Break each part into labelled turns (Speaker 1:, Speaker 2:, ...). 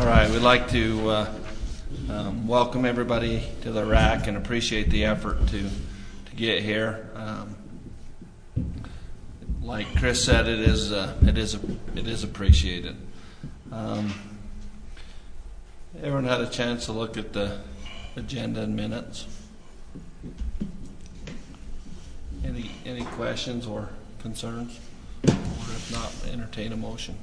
Speaker 1: All right, we'd like to welcome everybody to the RAC and appreciate the effort to get here. Like Chris said, it is appreciated. Everyone had a chance to look at the agenda and minutes. Any questions or concerns? Or if not, entertain a motion.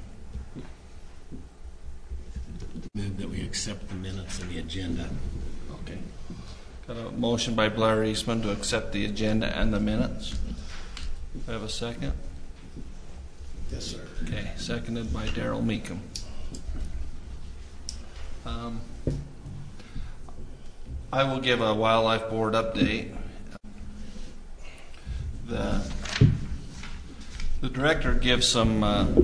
Speaker 2: Move that we accept the minutes and the agenda.
Speaker 1: Okay. Got a motion by Blair Eastman to accept the agenda and the minutes. Do I have a second?
Speaker 2: Yes, sir.
Speaker 1: Okay, seconded by Darrell Meekum. I will give a Wildlife Board update. The director gives some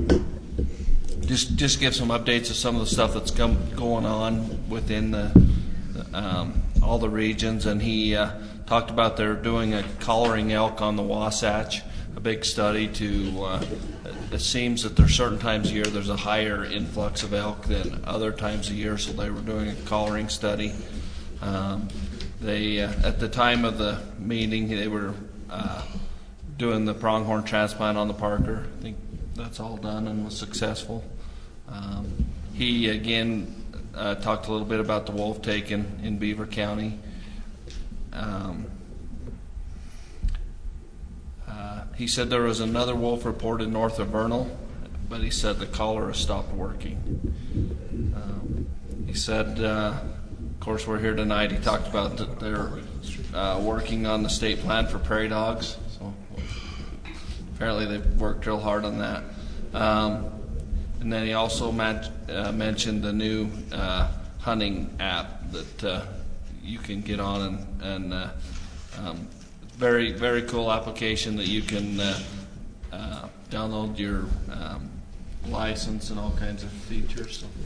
Speaker 1: just give some updates of some of the stuff that's going on within all the regions, and he talked about they're doing a collaring elk on the Wasatch, a big study to. It seems that there's certain times a year there's a higher influx of elk than other times a year, so they were doing a collaring study. They at the time of the meeting they were doing the pronghorn transplant on the Parker. I think that's all done and was successful. He again talked a little bit about the wolf taken in Beaver County. He said there was another wolf reported north of Vernal, but he said the collar has stopped working. He said, of course, we're here tonight. He talked about that they're working on the state plan for prairie dogs. So apparently they've worked real hard on that. And then he also mentioned the new hunting app that you can get on and very, very cool application that you can download your license and all kinds of features. So.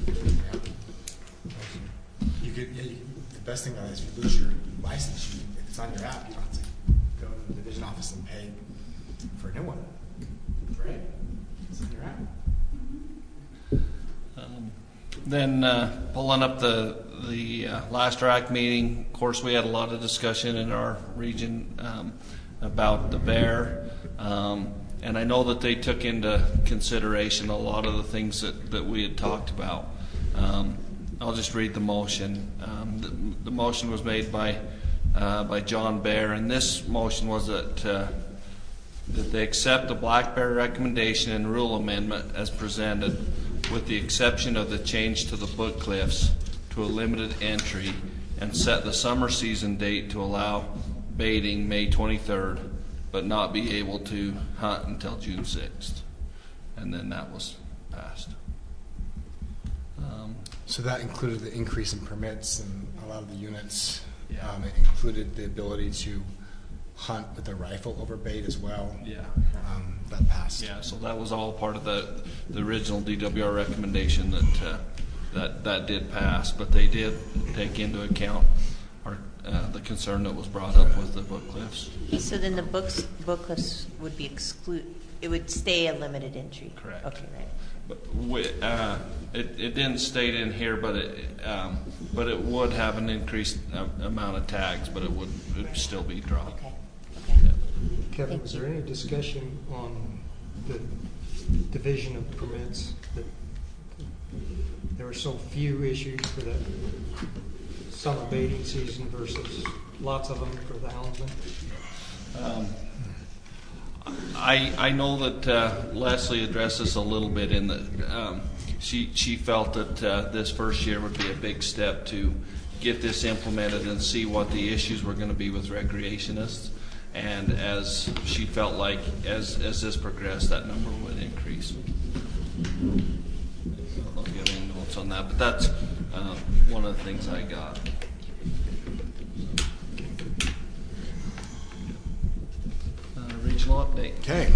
Speaker 3: The best thing about it is if you lose your license, if it's on your app, you don't have to go to the division office and pay for a new one. Right? It's on your app.
Speaker 1: Then pulling up the last RAC meeting, of course, we had a lot of discussion in our region about the bear, and I know that they took into consideration a lot of the things that we had talked about. I'll just read the motion. The motion was made by John Bear, and this motion was that they accept the black bear recommendation and rule amendment as presented, with the exception of the change to the Book Cliffs to a limited entry, and set the summer season date to allow baiting May 23rd, but not be able to hunt until June 6th. And then that was passed.
Speaker 3: So that included the increase in permits and a lot of the units.
Speaker 1: Yeah.
Speaker 3: It included the ability to hunt with a rifle over bait as well.
Speaker 1: Yeah.
Speaker 3: That passed.
Speaker 1: Yeah, so that was all part of the original DWR recommendation that did pass, but they did take into account the concern that was brought up with the Book Cliffs.
Speaker 4: So then the book cliffs would be it would stay a limited entry.
Speaker 1: Correct.
Speaker 4: Okay, right.
Speaker 1: But it didn't state in here, but it would have an increased amount of tags, but it would still be dropped.
Speaker 4: Okay.
Speaker 1: Yeah.
Speaker 5: Kevin, was there any discussion on the division of permits, that there were so few issues for the summer baiting season versus lots of them for the houndsman?
Speaker 1: I know that Leslie addressed this a little bit in that she felt that this first year would be a big step to get this implemented and see what the issues were going to be with recreationists. And as she felt like as this progressed, that number would increase. I don't know if you have any notes on that, but that's one of the things I got. Regional update.
Speaker 3: Okay.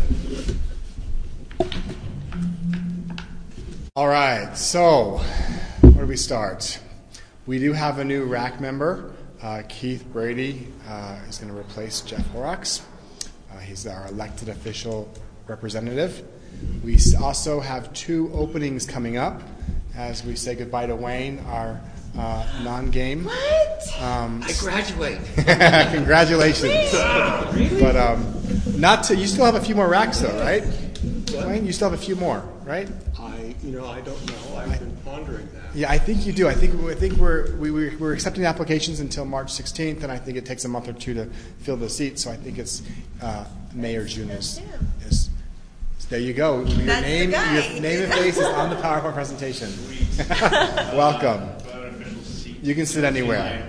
Speaker 3: All right. So, where do we start? We do have a new RAC member. Keith Brady is going to replace Jeff Horrocks. He's our elected official representative. We also have 2 openings coming up. as we say goodbye to Wayne, our non-game.
Speaker 4: What?
Speaker 2: I graduate.
Speaker 3: Congratulations. But you still have a few more racks though, right? Wayne, you still have a few more, right?
Speaker 6: I don't know. I've been pondering that.
Speaker 3: Yeah, I think you do. I think we're accepting applications until March 16th, and I think it takes a month or two to fill the seats. So I think it's May or June is. There you go. Your name and face is on the PowerPoint presentation. Welcome. You can sit anywhere.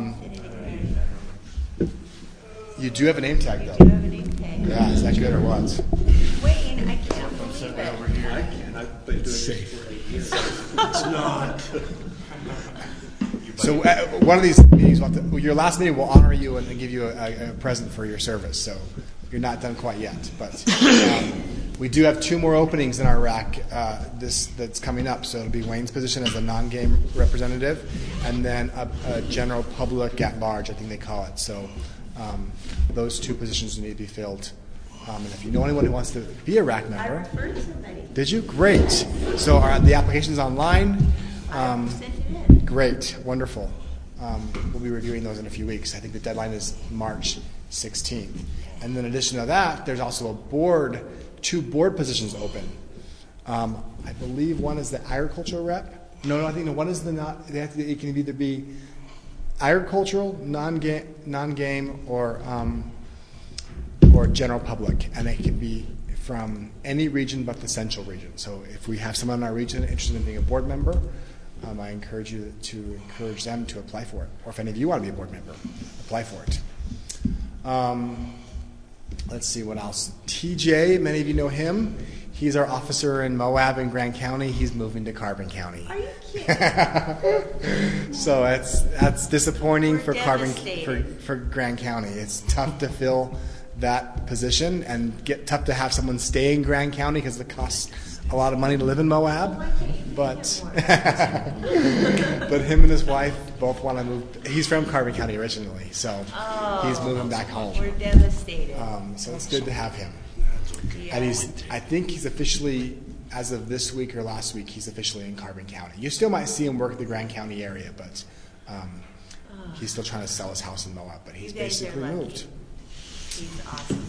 Speaker 3: You do have a name tag, though.
Speaker 4: Do you have a name tag?
Speaker 3: Yeah, is that good or what?
Speaker 4: Wayne, I can't believe it.
Speaker 6: I can. I've been doing it for 8 years. It's not.
Speaker 3: So one of these meetings, your last meeting, will honor you and give you a present for your service. So you're not done quite yet, but we do have 2 more openings in our rack that's coming up. So it'll be Wayne's position as a non-game representative, and then a general public at large, I think they call it. So those 2 positions need to be filled. And if you know anyone who wants to be a rack
Speaker 4: I
Speaker 3: member,
Speaker 4: referred somebody.
Speaker 3: did you? Great. So the application's online.
Speaker 4: I sent it in.
Speaker 3: Great, wonderful. We'll be reviewing those in a few weeks. I think the deadline is March 16th. And then in addition to that, there's also 2 board positions open. I believe one is the agricultural rep. No, I think one is it can either be agricultural, non-game, or general public, and it can be from any region but the central region. So if we have someone in our region interested in being a board member, I encourage you to encourage them to apply for it. Or if any of you want to be a board member, apply for it. Let's see what else. TJ, many of you know him. He's our officer in Moab and Grand County. He's moving to Carbon County.
Speaker 4: Are you kidding?
Speaker 3: So that's disappointing
Speaker 4: We're
Speaker 3: for
Speaker 4: devastated.
Speaker 3: for Grand County. It's tough to fill that position and tough to have someone stay in Grand County because it costs a lot of money to live in Moab. But but him and his wife both want to move. He's from Carbon County originally, so he's moving back home.
Speaker 4: We're devastated.
Speaker 3: So it's good to have him.
Speaker 4: Yeah.
Speaker 3: And I think he's officially, as of this week or last week, he's officially in Carbon County. You still might see him work the Grand County area, but he's still trying to sell his house in Moab. But he's
Speaker 4: You guys are
Speaker 3: basically
Speaker 4: lucky.
Speaker 3: moved.
Speaker 4: He's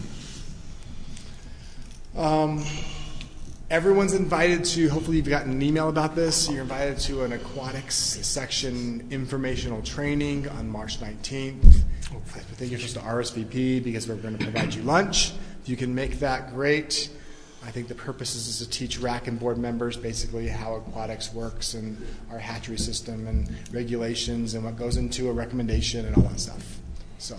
Speaker 4: awesome.
Speaker 3: Everyone's invited to, hopefully you've gotten an email about this, you're invited to an aquatics section informational training on March 19th. I think you're supposed to RSVP because we're going to provide you lunch. If you can make that, great. I think the purpose is to teach RAC and board members basically how aquatics works and our hatchery system and regulations and what goes into a recommendation and all that stuff. So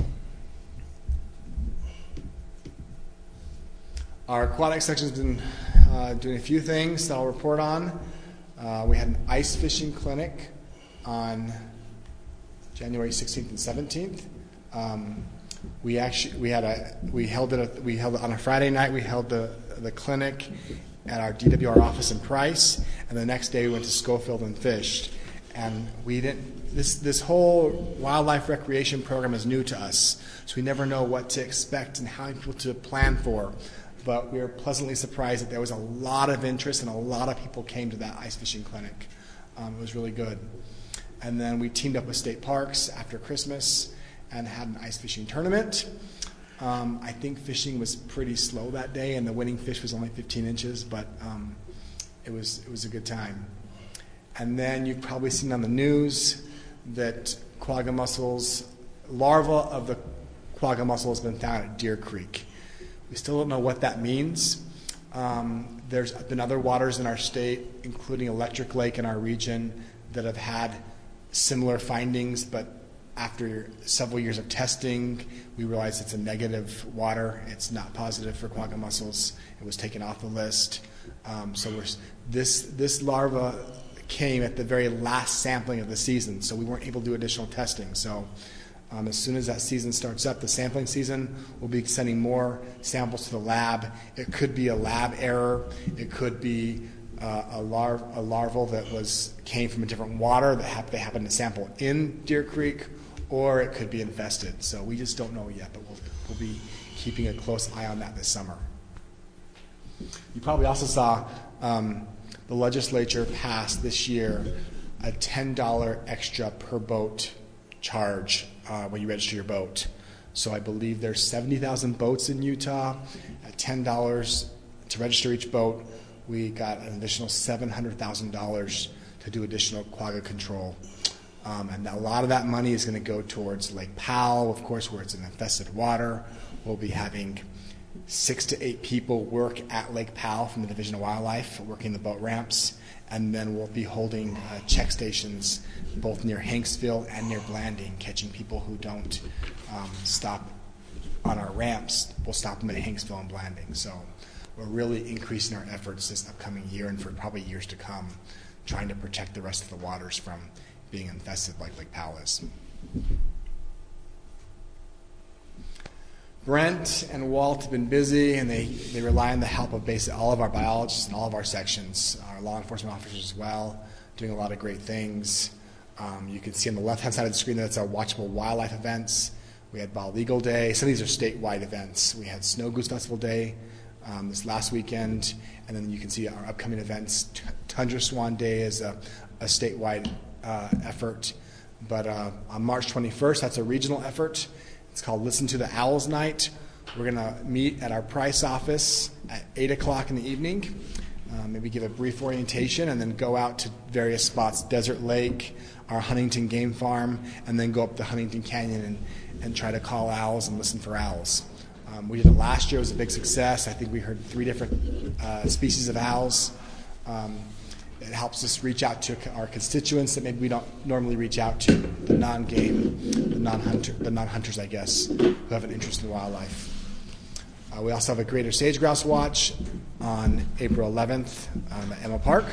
Speaker 3: our aquatics section has been doing a few things that I'll report on. We had an ice fishing clinic on January 16th and 17th. We held it on a Friday night. We held the clinic at our DWR office in Price, and the next day we went to Schofield and fished. And this whole wildlife recreation program is new to us, so we never know what to expect and how people to plan for. But we were pleasantly surprised that there was a lot of interest and a lot of people came to that ice fishing clinic. It was really good. And then we teamed up with State Parks after Christmas and had an ice fishing tournament. I think fishing was pretty slow that day, and the winning fish was only 15 inches, but it was a good time. And then you've probably seen on the news that quagga mussels, larvae of the quagga mussel has been found at Deer Creek. We still don't know what that means. There's been other waters in our state, including Electric Lake in our region, that have had similar findings, but after several years of testing, we realized it's a negative water. It's not positive for quagga mussels. It was taken off the list. This larva came at the very last sampling of the season, so we weren't able to do additional testing. So as soon as that season starts up, the sampling season, we'll be sending more samples to the lab. It could be a lab error. It could be a larval that came from a different water that they happened to sample in Deer Creek, or it could be infested. So we just don't know yet, but we'll be keeping a close eye on that this summer. You probably also saw the legislature passed this year a $10 extra per boat charge when you register your boat. So I believe there's 70,000 boats in Utah. At $10 to register each boat, we got an additional $700,000 to do additional quagga control. And a lot of that money is going to go towards Lake Powell, of course, where it's in infested water. We'll be having 6 to 8 people work at Lake Powell from the Division of Wildlife, working the boat ramps. And then we'll be holding check stations both near Hanksville and near Blanding, catching people who don't stop on our ramps. We'll stop them at Hanksville and Blanding. So we're really increasing our efforts this upcoming year and for probably years to come, trying to protect the rest of the waters from being infested like Lake Powell is. Brent and Walt have been busy, and they rely on the help of basically all of our biologists and all of our sections, our law enforcement officers as well, doing a lot of great things. You can see on the left-hand side of the screen that's our Watchable Wildlife events. We had Bald Eagle Day. Some of these are statewide events. We had Snow Goose Festival Day this last weekend, and then you can see our upcoming events. Tundra Swan Day is a statewide effort. But on March 21st, that's a regional effort. It's called Listen to the Owls Night. We're going to meet at our Price office at 8 o'clock in the evening, maybe give a brief orientation, and then go out to various spots, Desert Lake, our Huntington Game Farm, and then go up the Huntington Canyon and try to call owls and listen for owls. We did it last year. It was a big success. I think we heard 3 different species of owls. It helps us reach out to our constituents that maybe we don't normally reach out to, the non-game, the non-hunters, I guess, who have an interest in wildlife. We also have a Greater Sage Grouse Watch on April 11th at Emma Park.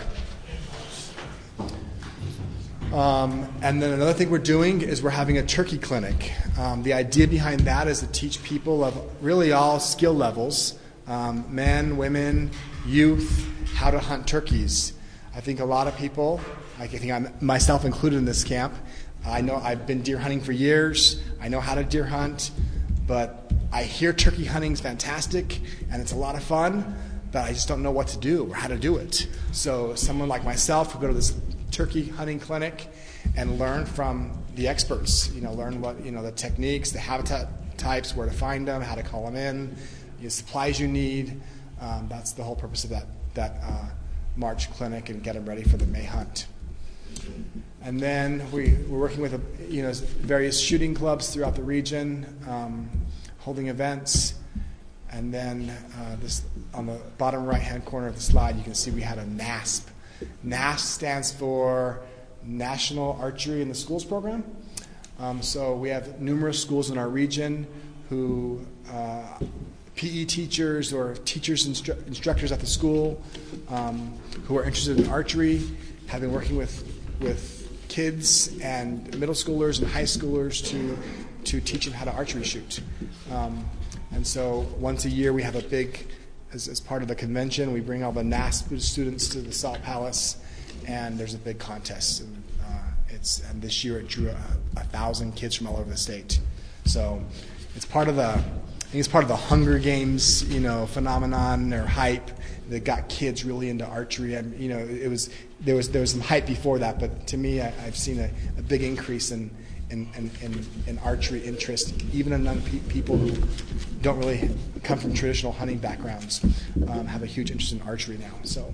Speaker 3: And then another thing we're doing is we're having a turkey clinic. The idea behind that is to teach people of really all skill levels, men, women, youth, how to hunt turkeys. I think a lot of people, I think I'm myself included in this camp, I know I've been deer hunting for years. I know how to deer hunt, but I hear turkey hunting is fantastic and it's a lot of fun, but I just don't know what to do or how to do it. So someone like myself will go to this turkey hunting clinic and learn from the experts, learn what, the techniques, the habitat types, where to find them, how to call them in, the supplies you need. That's the whole purpose of that March clinic, and get them ready for the May hunt. And then we're working with various shooting clubs throughout the region, holding events. And then this on the bottom right-hand corner of the slide, you can see we had a NASP. NASP stands for National Archery in the Schools Program. So we have numerous schools in our region who PE teachers or teachers, instructors at the school who are interested in archery, have been working with kids and middle schoolers and high schoolers to teach them how to archery shoot. And so once a year we have a big, as part of the convention, we bring all the NASP students to the Salt Palace, and there's a big contest. And this year it drew 1,000 kids from all over the state. So it's part of the Hunger Games, phenomenon or hype that got kids really into archery. And there was some hype before that, but to me, I've seen a big increase in archery interest, even among people who don't really come from traditional hunting backgrounds, have a huge interest in archery now. So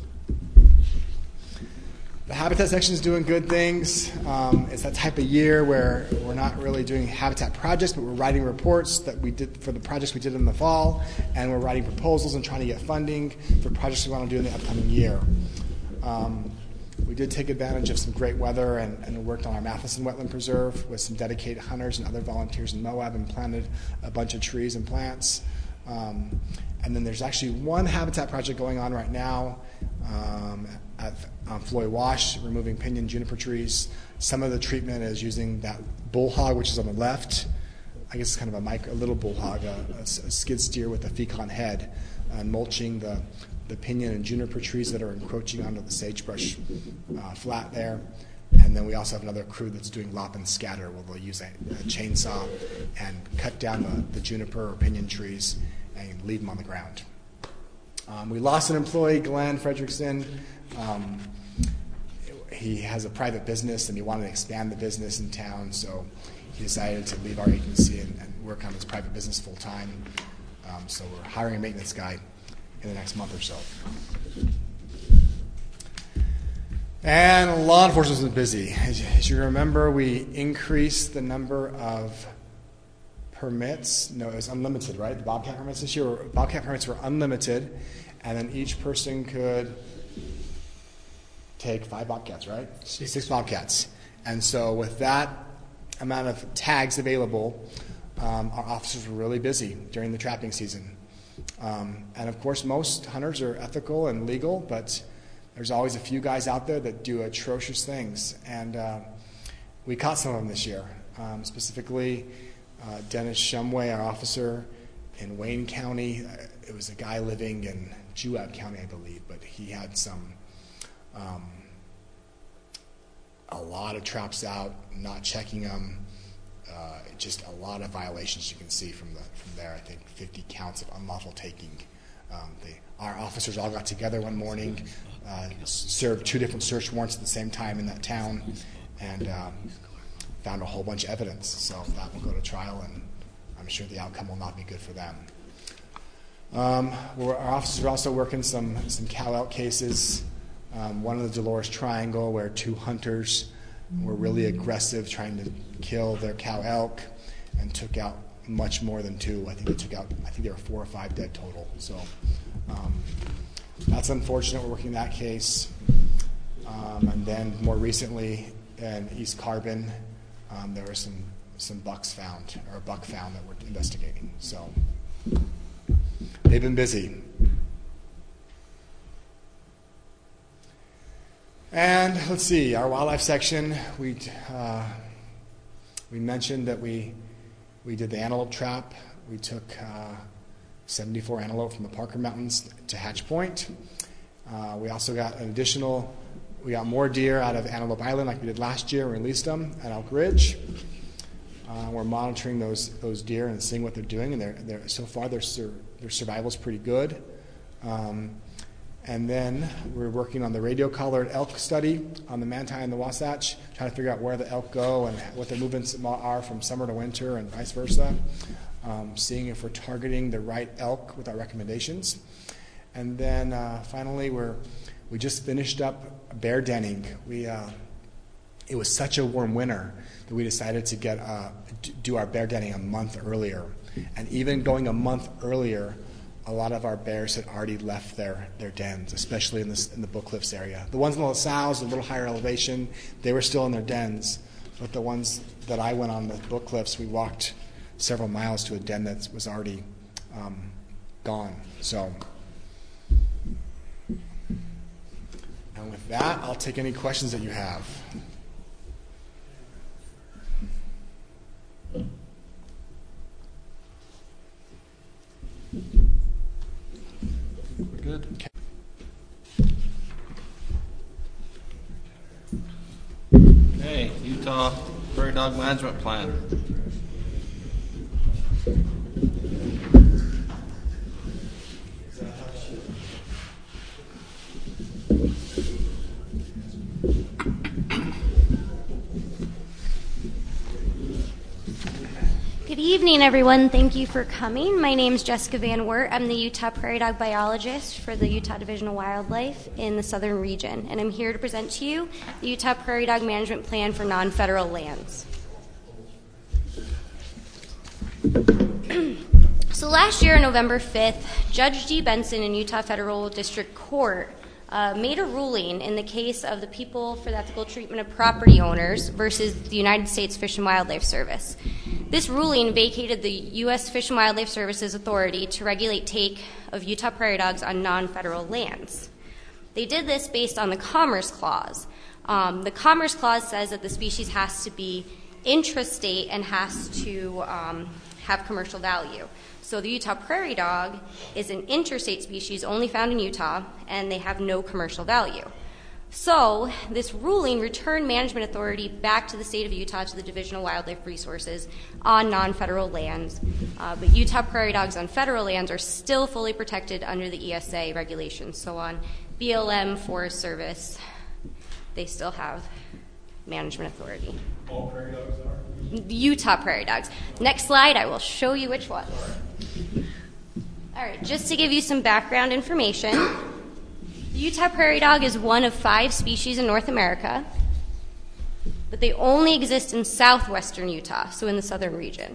Speaker 3: the habitat section is doing good things. It's that type of year where we're not really doing habitat projects, but we're writing reports that we did for the projects we did in the fall, and we're writing proposals and trying to get funding for projects we want to do in the upcoming year. We did take advantage of some great weather and worked on our Matheson Wetland Preserve with some dedicated hunters and other volunteers in Moab, and planted a bunch of trees and plants. And then there's actually one habitat project going on right now on Floy Wash, removing pinyon juniper trees. Some of the treatment is using that bullhog, which is on the left. I guess it's kind of a little bullhog, a skid steer with a fecon head, and mulching the pinyon and juniper trees that are encroaching onto the sagebrush flat there. And then we also have another crew that's doing lop and scatter, where they'll use a chainsaw and cut down the juniper or pinyon trees and leave them on the ground. We lost an employee, Glenn Fredrickson. He has a private business, and he wanted to expand the business in town, so he decided to leave our agency and work on his private business full-time. So we're hiring a maintenance guy in the next month or so. And law enforcement's been busy. As you remember, we increased the number of permits. No, it was unlimited, right? The Bobcat permits this year, Bobcat permits were unlimited, and then each person could take 5 Bobcats, right? 6 Bobcats. And so with that amount of tags available, our officers were really busy during the trapping season. And of course, most hunters are ethical and legal, but there's always a few guys out there that do atrocious things. And we caught some of them this year. Specifically, Dennis Shumway, our officer in Wayne County. It was a guy living in Juab County, I believe, but he had some a lot of traps out, not checking them. Just a lot of violations you can see from there. I think 50 counts of unlawful taking. Our officers all got together one morning, served 2 different search warrants at the same time in that town, and found a whole bunch of evidence. So that will go to trial, and I'm sure the outcome will not be good for them. Our officers are also working some cow elk cases. One in the Dolores Triangle where 2 hunters were really aggressive trying to kill their cow elk and took out much more than 2. I think there were 4 or 5 dead total. So that's unfortunate. We're working that case. And then more recently in East Carbon, there were some bucks found, or a buck found that we're investigating. So they've been busy. And let's see, our wildlife section, we mentioned that we did the antelope trap. We took 74 antelope from the Parker Mountains to Hatch Point. We also got we got more deer out of Antelope Island like we did last year. We released them at Elk Ridge. We're monitoring those deer and seeing what they're doing, and so far their survival is pretty good. And then we're working on the radio-collared elk study on the Manti and the Wasatch, trying to figure out where the elk go and what their movements are from summer to winter and vice versa, seeing if we're targeting the right elk with our recommendations. And then finally, we just finished up bear denning. It was such a warm winter that we decided to do our bear denning a month earlier. And even going a month earlier, a lot of our bears had already left their dens, especially in the Book Cliffs area. The ones in the LaSalle's, a little higher elevation, they were still in their dens. But the ones that I went on the Book Cliffs, we walked several miles to a den that was already gone. So, and with that, I'll take any questions that you have.
Speaker 1: We're good. Okay, Utah Prairie Dog Management Plan.
Speaker 7: Good evening, everyone. Thank you for coming. My name is Jessica Van Wert. I'm the Utah Prairie Dog Biologist for the Utah Division of Wildlife in the Southern Region, and I'm here to present to you the Utah Prairie Dog Management Plan for non-federal lands. So last year, November 5th, Judge G. Benson in Utah Federal District Court made a ruling in the case of the People for the Ethical Treatment of Property Owners versus the United States Fish and Wildlife Service. This ruling vacated the U.S. Fish and Wildlife Service's authority to regulate take of Utah prairie dogs on non-federal lands. They did this based on the Commerce Clause. The Commerce Clause says that the species has to be intrastate and has to have commercial value. So the Utah prairie dog is an interstate species only found in Utah, and they have no commercial value. So this ruling returned management authority back to the state of Utah, to the Division of Wildlife Resources, on non-federal lands. But Utah prairie dogs on federal lands are still fully protected under the ESA regulations. So on BLM, Forest Service, they still have management authority.
Speaker 6: All prairie dogs are?
Speaker 7: Utah prairie dogs. Next slide, I will show you which ones. All right, just to give you some background information, the Utah prairie dog is one of 5 species in North America, but they only exist in southwestern Utah, so in the southern region.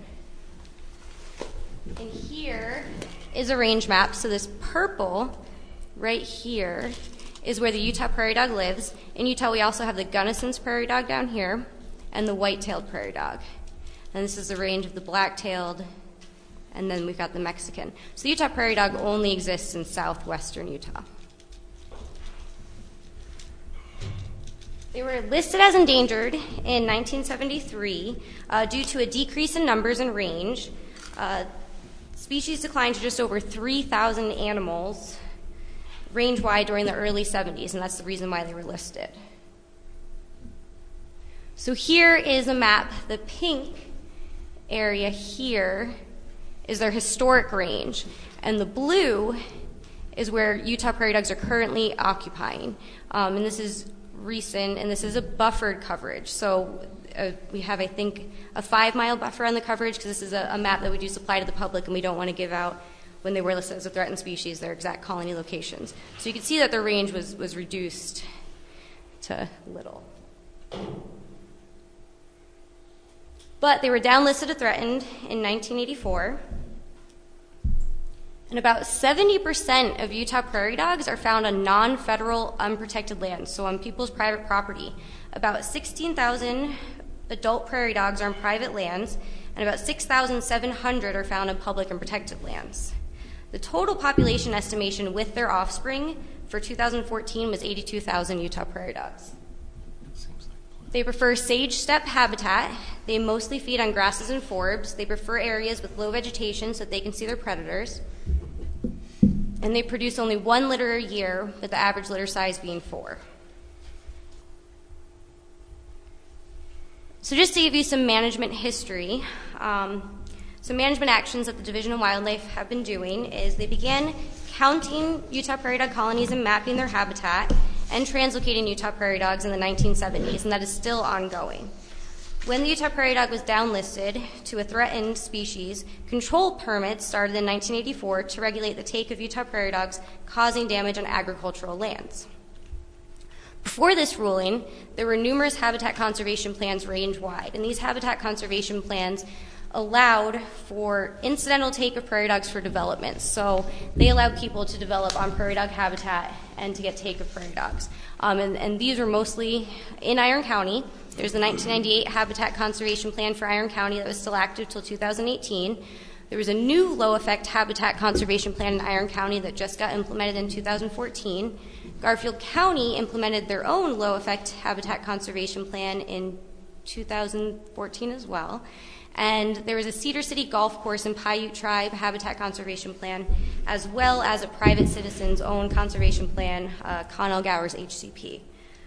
Speaker 7: And here is a range map. So this purple right here is where the Utah prairie dog lives. In Utah, we also have the Gunnison's prairie dog down here and the white-tailed prairie dog. And this is the range of the black-tailed, and then we've got the Mexican. So the Utah prairie dog only exists in southwestern Utah. They were listed as endangered in 1973 due to a decrease in numbers and range. Species declined to just over 3,000 animals range-wide during the early 70s, and that's the reason why they were listed. So here is a map. The pink area here is their historic range, and the blue is where Utah prairie dogs are currently occupying. And this is recent, and this is a buffered coverage. So we have, I think, a 5-mile buffer on the coverage, because this is a map that we do supply to the public, and we don't want to give out, when they were listed as a threatened species, their exact colony locations. So you can see that their range was reduced to little. But they were downlisted as threatened in 1984. And about 70% of Utah prairie dogs are found on non-federal unprotected lands, so on people's private property. About 16,000 adult prairie dogs are on private lands, and about 6,700 are found on public and protected lands. The total population estimation with their offspring for 2014 was 82,000 Utah prairie dogs. They prefer sage steppe habitat. They mostly feed on grasses and forbs. They prefer areas with low vegetation so that they can see their predators. And they produce only 1 litter a year, with the average litter size being 4. So just to give you some management history, some management actions that the Division of Wildlife have been doing is they began counting Utah prairie dog colonies and mapping their habitat and translocating Utah prairie dogs in the 1970s, and that is still ongoing. When the Utah prairie dog was downlisted to a threatened species, control permits started in 1984 to regulate the take of Utah prairie dogs causing damage on agricultural lands. Before this ruling, there were numerous habitat conservation plans range-wide, and these habitat conservation plans allowed for incidental take of prairie dogs for development. So they allowed people to develop on prairie dog habitat and to get take of prairie dogs. And these were mostly in Iron County. There's the 1998 Habitat Conservation Plan for Iron County that was still active till 2018. There was a new low-effect habitat conservation plan in Iron County that just got implemented in 2014. Garfield County implemented their own low-effect habitat conservation plan in 2014 as well. And there was a Cedar City Golf Course and Paiute Tribe habitat conservation plan, as well as a private citizen's own conservation plan, Connell Gowers HCP.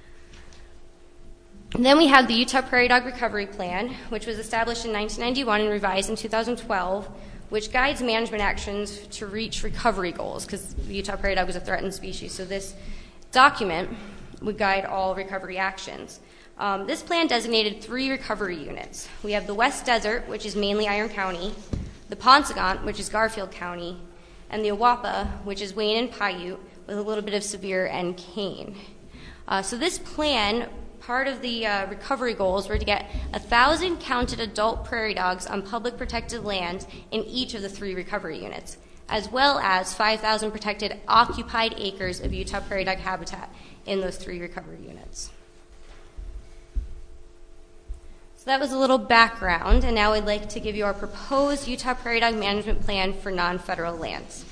Speaker 7: And then we have the Utah Prairie Dog Recovery Plan, which was established in 1991 and revised in 2012, which guides management actions to reach recovery goals, because the Utah prairie dog is a threatened species. So this document would guide all recovery actions. This plan designated 3 recovery units. We have the West Desert, which is mainly Iron County, the Paunsaugunt, which is Garfield County, and the Awapa, which is Wayne and Paiute, with a little bit of Sevier and Kane. So this plan, part of the recovery goals were to get 1,000 counted adult prairie dogs on public protected lands in each of the 3 recovery units, as well as 5,000 protected occupied acres of Utah prairie dog habitat in those 3 recovery units. So that was a little background, and now I'd like to give you our proposed Utah prairie dog management plan for non-federal lands.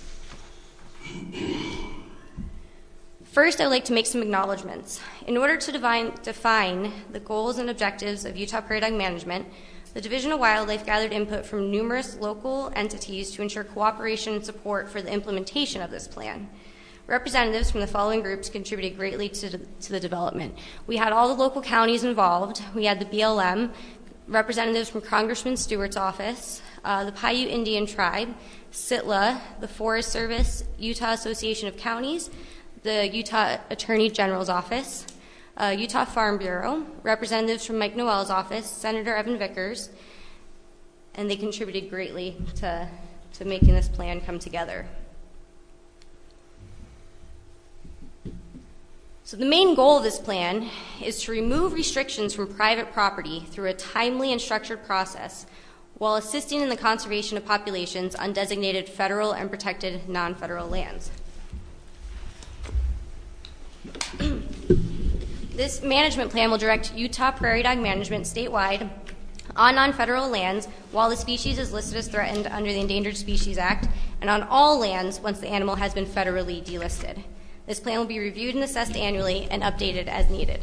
Speaker 7: First, I'd like to make some acknowledgments. In order to define the goals and objectives of Utah prairie dog management, the Division of Wildlife gathered input from numerous local entities to ensure cooperation and support for the implementation of this plan. representatives from the following groups contributed greatly to the development. We had all the local counties involved. We had the BLM, representatives from Congressman Stewart's office, the Paiute Indian Tribe, SITLA, the Forest Service, Utah Association of Counties, the Utah Attorney General's office, Utah Farm Bureau, representatives from Mike Noel's office, Senator Evan Vickers, and they contributed greatly to making this plan come together. So the main goal of this plan is to remove restrictions from private property through a timely and structured process while assisting in the conservation of populations on designated federal and protected non-federal lands. This management plan will direct Utah prairie dog management statewide on non-federal lands while the species is listed as threatened under the Endangered Species Act, and on all lands once the animal has been federally delisted. This plan will be reviewed and assessed annually and updated as needed.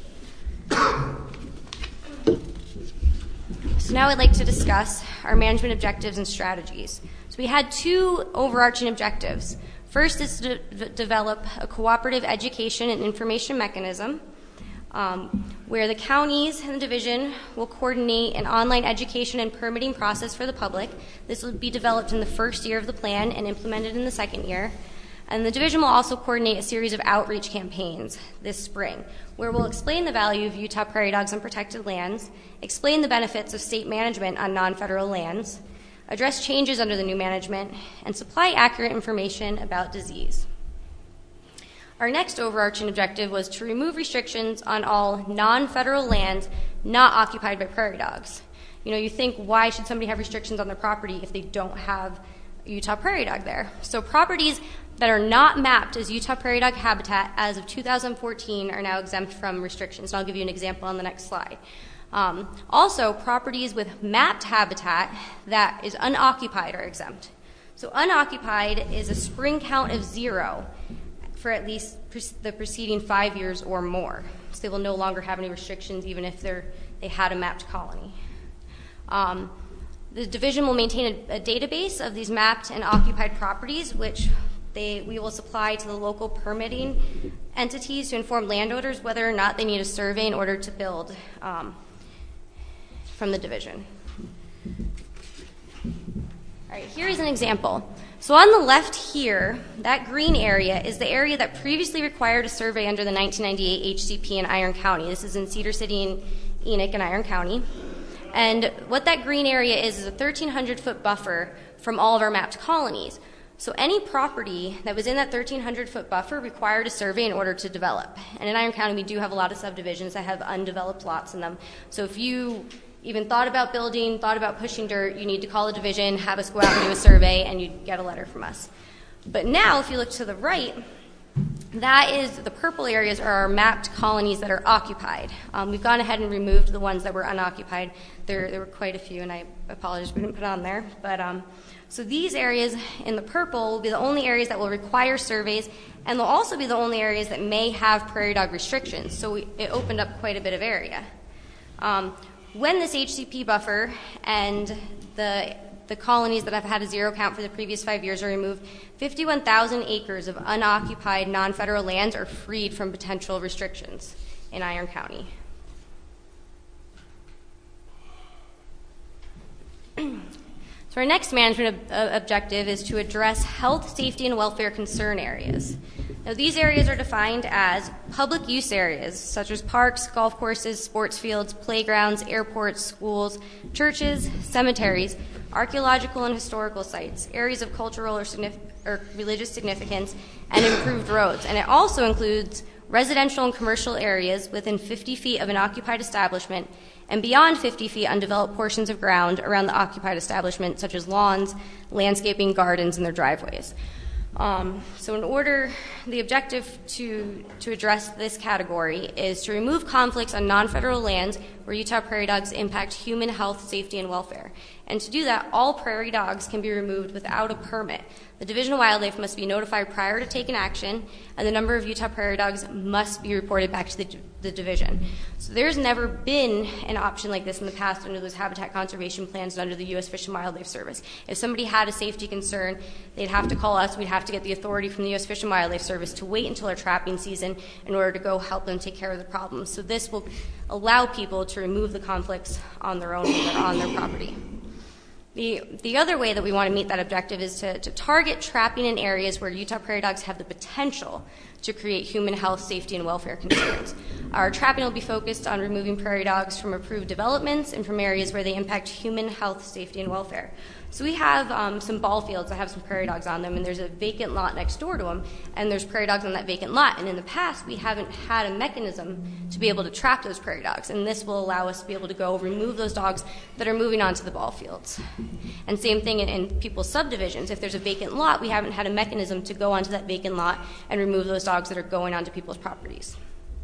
Speaker 7: So now I'd like to discuss our management objectives and strategies. So we had two overarching objectives. First is to develop a cooperative education and information mechanism where the counties and the division will coordinate an online education and permitting process for the public. This will be developed in the first year of the plan and implemented in the second year. And the division will also coordinate a series of outreach campaigns this spring, where we'll explain the value of Utah prairie dogs on protected lands, explain the benefits of state management on non-federal lands, address changes under the new management, and supply accurate information about disease. Our next overarching objective was to remove restrictions on all non-federal lands not occupied by prairie dogs. You know, you think, why should somebody have restrictions on their property if they don't have Utah prairie dog there? So properties that are not mapped as Utah prairie dog habitat as of 2014 are now exempt from restrictions. And I'll give you an example on the next slide. Also, properties with mapped habitat that is unoccupied are exempt. So unoccupied is a spring count of 0 for at least the preceding 5 years or more. So they will no longer have any restrictions even if they had a mapped colony. The division will maintain a database of these mapped and occupied properties, which we will supply to the local permitting entities to inform landowners whether or not they need a survey in order to build from the division. All right, here is an example. So on the left here, that green area is the area that previously required a survey under the 1998 HCP in Iron County. This is in Cedar City and Enoch in Iron County. And what that green area is a 1,300-foot buffer from all of our mapped colonies. So any property that was in that 1,300-foot buffer required a survey in order to develop. And in Iron County, we do have a lot of subdivisions that have undeveloped lots in them. So if you even thought about building, thought about pushing dirt, you need to call a division, have us go out and do a survey, and you'd get a letter from us. But now, if you look to the right, that is, the purple areas are our mapped colonies that are occupied. We've gone ahead and removed the ones that were unoccupied. There were quite a few, and I apologize we didn't put it on there. But so these areas in the purple will be the only areas that will require surveys, and they'll also be the only areas that may have prairie dog restrictions. So it opened up quite a bit of area. When this HCP buffer and the colonies that have had a 0 count for the previous 5 years are removed, 51,000 acres of unoccupied non-federal lands are freed from potential restrictions in Iron County. So our next management objective is to address health, safety, and welfare concern areas. Now, these areas are defined as public use areas, such as parks, golf courses, sports fields, playgrounds, airports, schools, churches, cemeteries, archaeological and historical sites, areas of cultural or religious significance, and improved roads. And it also includes residential and commercial areas within 50 feet of an occupied establishment and beyond 50 feet undeveloped portions of ground around the occupied establishment, such as lawns, landscaping, gardens, and their driveways. So in order, the objective to address this category is to remove conflicts on non-federal lands where Utah prairie dogs impact human health, safety, and welfare. And to do that, all prairie dogs can be removed without a permit. The Division of Wildlife must be notified prior to taking action, and the number of Utah prairie dogs must be reported back to the division. So there's never been an option like this in the past under those habitat conservation plans and under the U.S. Fish and Wildlife Service. If somebody had a safety concern, they'd have to call us. We'd have to get the authority from the U.S. Fish and Wildlife Service to wait until our trapping season in order to go help them take care of the problem. So this will allow people to remove the conflicts on their own when they're on their property. The other way that we want to meet that objective is to target trapping in areas where Utah prairie dogs have the potential to create human health, safety, and welfare concerns. Our trapping will be focused on removing prairie dogs from approved developments and from areas where they impact human health, safety, and welfare. So we have some ball fields that have some prairie dogs on them, and there's a vacant lot next door to them, and there's prairie dogs on that vacant lot. And in the past, we haven't had a mechanism to be able to trap those prairie dogs, and this will allow us to be able to go remove those dogs that are moving onto the ball fields. And same thing in people's subdivisions. If there's a vacant lot, we haven't had a mechanism to go onto that vacant lot and remove those dogs that are going onto people's properties.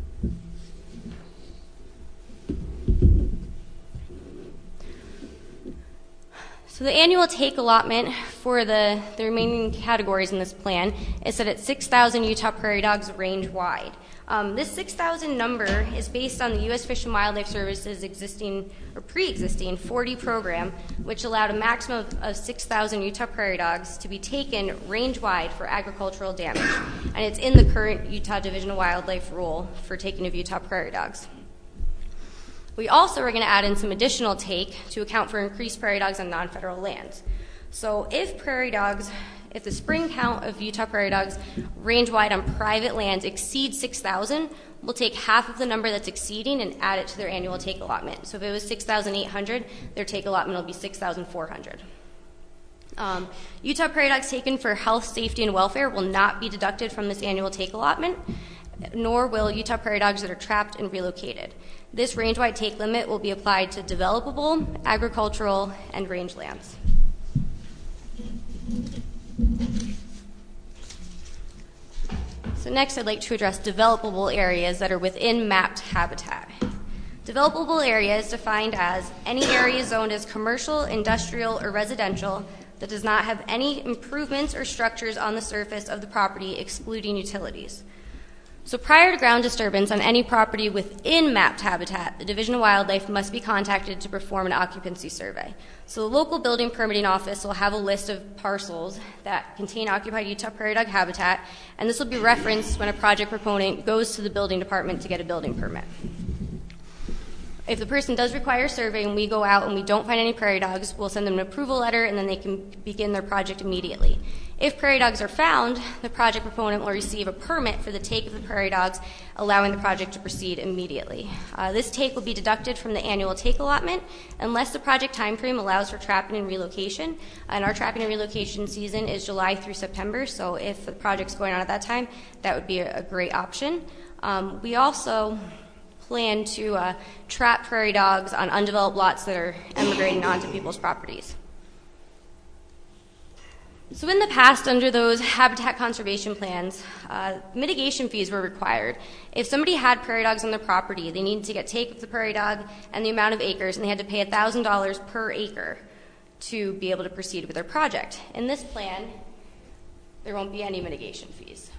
Speaker 7: So the annual take allotment for the remaining categories in this plan is set at 6,000 Utah prairie dogs range wide. This 6,000 number is based on the U.S. Fish and Wildlife Service's existing or pre-existing 4D program, which allowed a maximum of 6,000 Utah prairie dogs to be taken range wide for agricultural damage. And it's in the current Utah Division of Wildlife rule for taking of Utah prairie dogs. We also are going to add in some additional take to account for increased prairie dogs on non-federal lands. So if the spring count of Utah prairie dogs range-wide on private lands exceeds 6,000, we'll take half of the number that's exceeding and add it to their annual take allotment. So if it was 6,800, their take allotment will be 6,400. Utah prairie dogs taken for health, safety, and welfare will not be deducted from this annual take allotment, nor will Utah prairie dogs that are trapped and relocated. This range-wide take limit will be applied to developable, agricultural, and range lands. So next I'd like to address developable areas that are within mapped habitat. Developable area is defined as any area zoned as commercial, industrial, or residential that does not have any improvements or structures on the surface of the property excluding utilities. So prior to ground disturbance on any property within mapped habitat, the Division of Wildlife must be contacted to perform an occupancy survey. So the local building permitting office will have a list of parcels that contain occupied Utah prairie dog habitat, and this will be referenced when a project proponent goes to the building department to get a building permit. If the person does require a survey and we go out and we don't find any prairie dogs, we'll send them an approval letter and then they can begin their project immediately. If prairie dogs are found, the project proponent will receive a permit for the take of the prairie dogs, allowing the project to proceed immediately. This take will be deducted from the annual take allotment unless the project timeframe allows for trapping and relocation. And our trapping and relocation season is July through September, so if the project's going on at that time, that would be a great option. We also plan to trap prairie dogs on undeveloped lots that are emigrating onto people's properties. So in the past, under those habitat conservation plans, mitigation fees were required. If somebody had prairie dogs on their property, they needed to get take of the prairie dog and the amount of acres, and they had to pay $1,000 per acre to be able to proceed with their project. In this plan, there won't be any mitigation fees.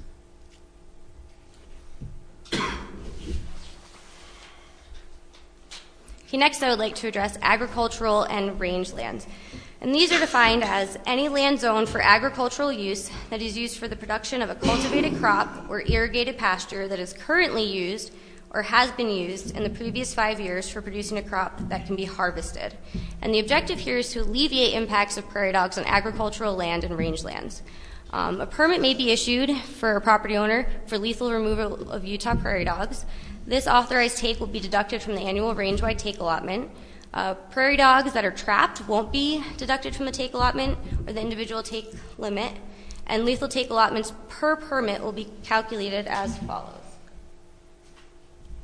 Speaker 7: Okay, next I would like to address agricultural and range lands. And these are defined as any land zone for agricultural use that is used for the production of a cultivated crop or irrigated pasture that is currently used or has been used in the previous 5 years for producing a crop that can be harvested. And the objective here is to alleviate impacts of prairie dogs on agricultural land and range lands. A permit may be issued for a property owner for lethal removal of Utah prairie dogs. This authorized take will be deducted from the annual range-wide take allotment. Prairie dogs that are trapped won't be deducted from the take allotment or the individual take limit, and lethal take allotments per permit will be calculated as follows.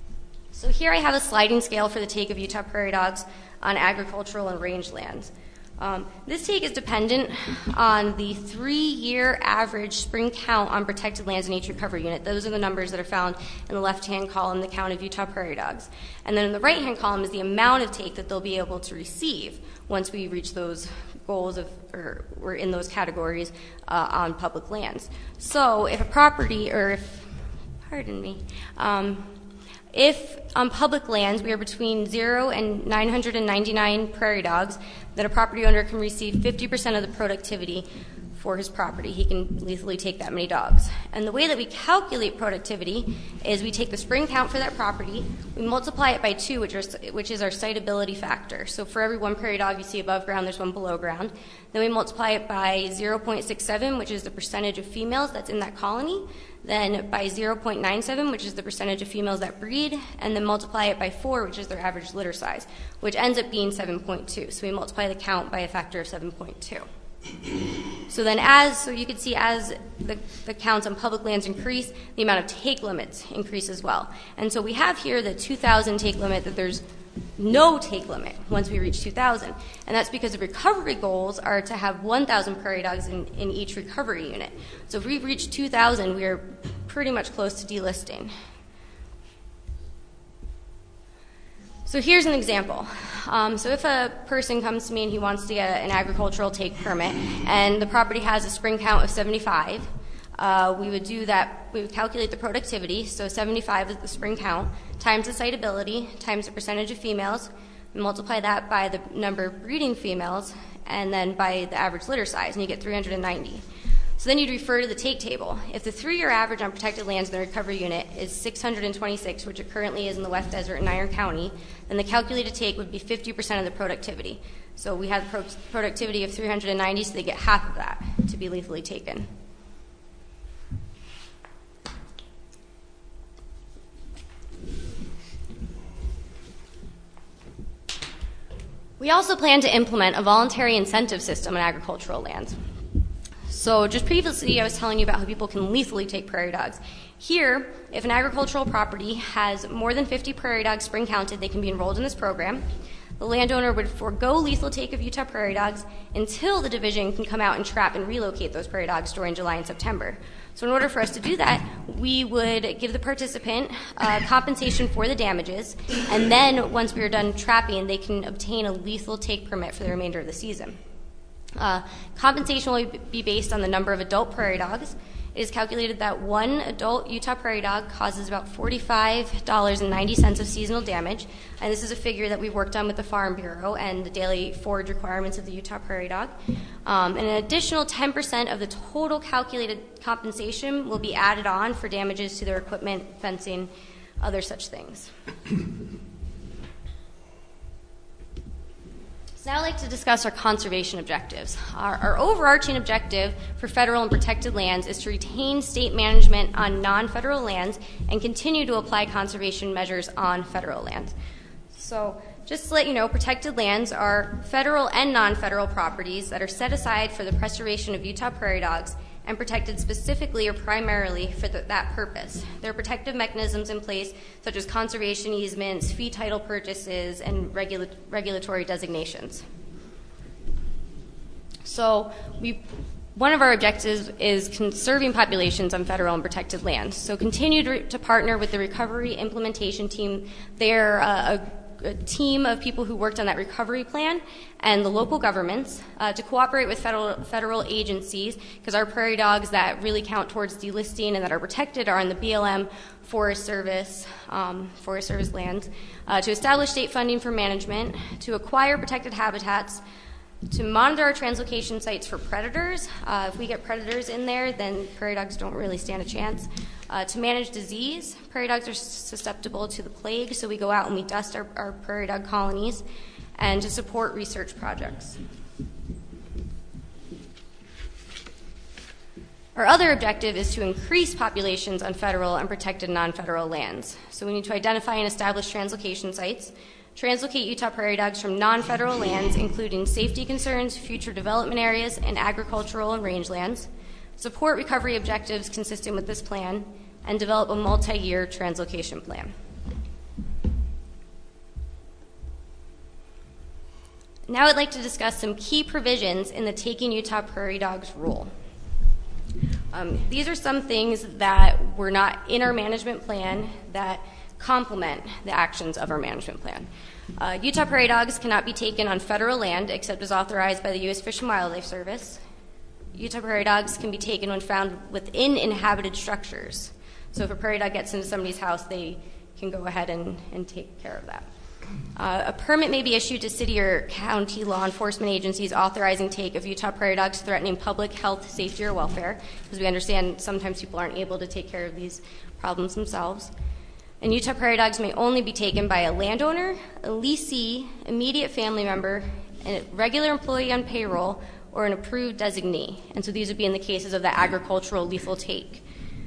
Speaker 7: So here I have a sliding scale for the take of Utah prairie dogs on agricultural and range lands. This take is dependent on the 3-year average spring count on protected lands in each recovery unit. Those are the numbers that are found in the left-hand column, the count of Utah prairie dogs. And then in the right-hand column is the amount of take that they'll be able to receive once we reach those goals or we're in those categories on public lands. So if a property, or if, pardon me, if on public lands we are between 0 and 999 prairie dogs, then a property owner can receive 50% of the productivity for his property. He can lethally take that many dogs. And the way that we calculate productivity is we take the spring count for that property, we multiply it by 2, which is our siteability factor. So for every 1 prairie dog you see above ground, there's 1 below ground. Then we multiply it by 0.67, which is the percentage of females that's in that colony. Then by 0.97, which is the percentage of females that breed, and then multiply it by 4, which is their average litter size, which ends up being 7.2. So we multiply the count by a factor of 7.2. So then so you can see as the counts on public lands increase, the amount of take limits increase as well. And so we have here the 2,000 take limit, that there's no take limit once we reach 2,000. And that's because the recovery goals are to have 1,000 prairie dogs in each recovery unit. So if we reach 2,000, we are pretty much close to delisting. So here's an example. So if a person comes to me and he wants to get an agricultural take permit and the property has a spring count of 75, we would do that. We would calculate the productivity, so 75 is the spring count, times the siteability, times the percentage of females, and multiply that by the number of breeding females, and then by the average litter size, and you get 390. So then you'd refer to the take table. If the 3-year average on protected lands in the recovery unit is 626, which it currently is in the West Desert in Iron County, then the calculated take would be 50% of the productivity. So we have productivity of 390, so they get half of that to be lethally taken. We also plan to implement a voluntary incentive system on agricultural lands. So just previously I was telling you about how people can lethally take prairie dogs. Here, if an agricultural property has more than 50 prairie dogs spring counted, they can be enrolled in this program. The landowner would forego lethal take of Utah prairie dogs until the division can come out and trap and relocate those prairie dogs during July and September. So in order for us to do that, we would give the participant compensation for the damages, and then once we are done trapping, they can obtain a lethal take permit for the remainder of the season. Compensation will be based on the number of adult prairie dogs. It is calculated that 1 adult Utah prairie dog causes about $45.90 of seasonal damage, and this is a figure that we worked on with the Farm Bureau and the daily forage requirements of the Utah prairie dog. And an additional 10% of the total calculated compensation will be added on for damages to their equipment, fencing, other such things. Now I'd like to discuss our conservation objectives. Our overarching objective for federal and protected lands is to retain state management on non-federal lands and continue to apply conservation measures on federal lands. So just to let you know, protected lands are federal and non-federal properties that are set aside for the preservation of Utah prairie dogs and protected specifically or primarily for that purpose. There are protective mechanisms in place such as conservation easements, fee title purchases, and regulatory designations. So one of our objectives is conserving populations on federal and protected lands. So continue to partner with the recovery implementation team. They're a team of people who worked on that recovery plan and the local governments to cooperate with federal agencies, because our prairie dogs that really count towards delisting and that are protected are on the BLM, Forest Service lands, to establish state funding for management, to acquire protected habitats, to monitor our translocation sites for predators. If we get predators in there, then prairie dogs don't really stand a chance. To manage disease, prairie dogs are susceptible to the plague, so we go out and we dust our prairie dog colonies, and to support research projects. Our other objective is to increase populations on federal and protected non-federal lands. So we need to identify and establish translocation sites, translocate Utah prairie dogs from non-federal lands, including safety concerns, future development areas, and agricultural and rangelands, support recovery objectives consistent with this plan, and develop a multi-year translocation plan. Now I'd like to discuss some key provisions in the Taking Utah Prairie Dogs rule. These are some things that were not in our management plan that complement the actions of our management plan. Utah prairie dogs cannot be taken on federal land except as authorized by the U.S. Fish and Wildlife Service. Utah prairie dogs can be taken when found within inhabited structures. So if a prairie dog gets into somebody's house, they can go ahead and take care of that. A permit may be issued to city or county law enforcement agencies authorizing take of Utah prairie dogs threatening public health, safety, or welfare, because we understand sometimes people aren't able to take care of these problems themselves. And Utah prairie dogs may only be taken by a landowner, a leasee, immediate family member, a regular employee on payroll, or an approved designee. And so these would be in the cases of the agricultural lethal take.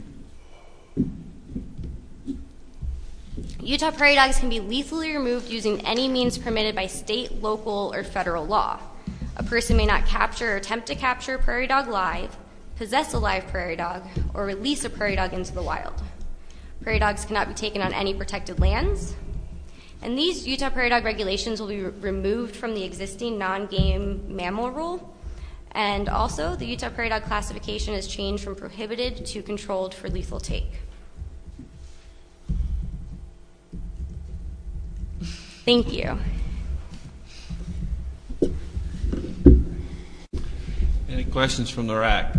Speaker 7: Utah prairie dogs can be lethally removed using any means permitted by state, local, or federal law. A person may not capture or attempt to capture a prairie dog live, possess a live prairie dog, or release a prairie dog into the wild. Prairie dogs cannot be taken on any protected lands. And these Utah prairie dog regulations will be removed from the existing non-game mammal rule. And also, the Utah prairie dog classification has changed from prohibited to controlled for lethal take. Thank you.
Speaker 1: Any questions from the RAC?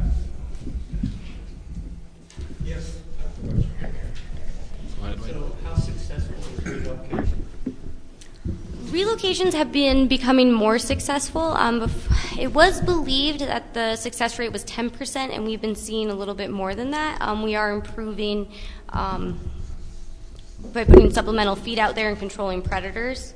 Speaker 5: Yes.
Speaker 1: Go ahead, Wade.
Speaker 5: So how successful is relocation?
Speaker 7: Relocations have been becoming more successful. It was believed that the success rate was 10%, and we've been seeing a little bit more than that. We are improving by putting supplemental feed out there and controlling predators.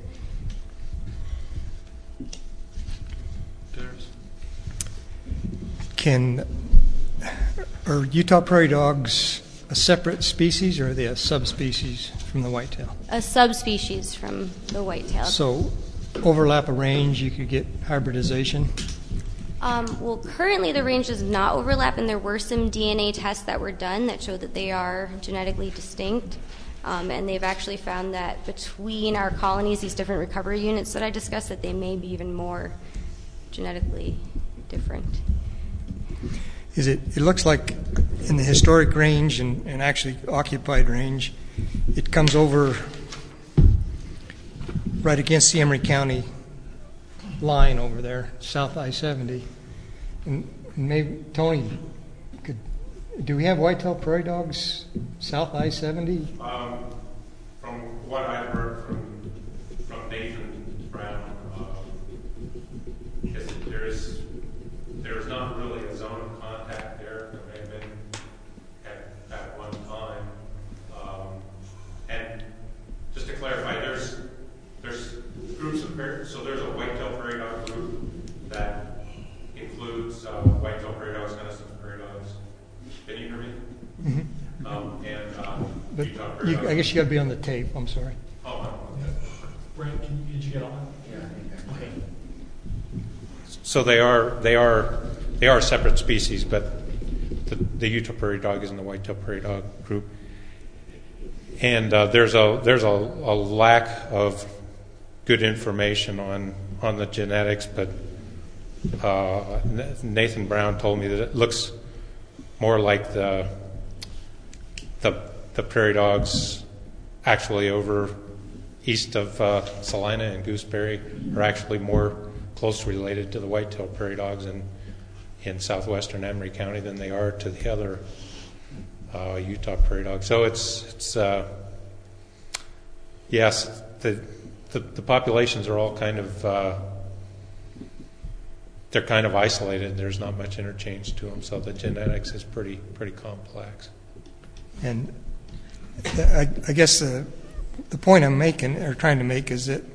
Speaker 8: Are Utah prairie dogs a separate species, or are they a subspecies from the whitetail?
Speaker 7: A subspecies from the whitetail.
Speaker 8: So overlap a range, you could get hybridization?
Speaker 7: Well, currently the range does not overlap, and there were some DNA tests that were done that showed that they are genetically distinct. And they've actually found that between our colonies, these different recovery units that I discussed, that they may be even more genetically different.
Speaker 8: It looks like in the historic range and actually occupied range, it comes over right against the Emory County line over there, South I-70. And maybe, Tony, do we have whitetail prairie dogs South I-70?
Speaker 9: From what I've heard from Nathan Brown, is there's not really a zone of contact there. There may have been at one time. And just to clarify, there's groups of so there's a whitetail prairie dog group that includes whitetail prairie dogs, Gunnison prairie dogs. Can you hear me?
Speaker 8: Mm-hmm.
Speaker 9: And Utah prairie dogs.
Speaker 8: I guess you got to be on the tape. I'm sorry.
Speaker 9: Oh, no.
Speaker 5: Brent, did you get on? Yeah. Okay.
Speaker 9: So they are separate species, but the Utah prairie dog is in the whitetail prairie dog group. And there's a lack of good information on the genetics, but Nathan Brown told me that it looks more like the prairie dogs actually over east of Salina and Gooseberry are actually more closely related to the whitetail prairie dogs in southwestern Emory County than they are to the other Utah prairie dogs. So it's yes, the populations are all kind of they're kind of isolated. There's not much interchange to them, so the genetics is pretty complex.
Speaker 8: And I guess the point I'm making or trying to make is that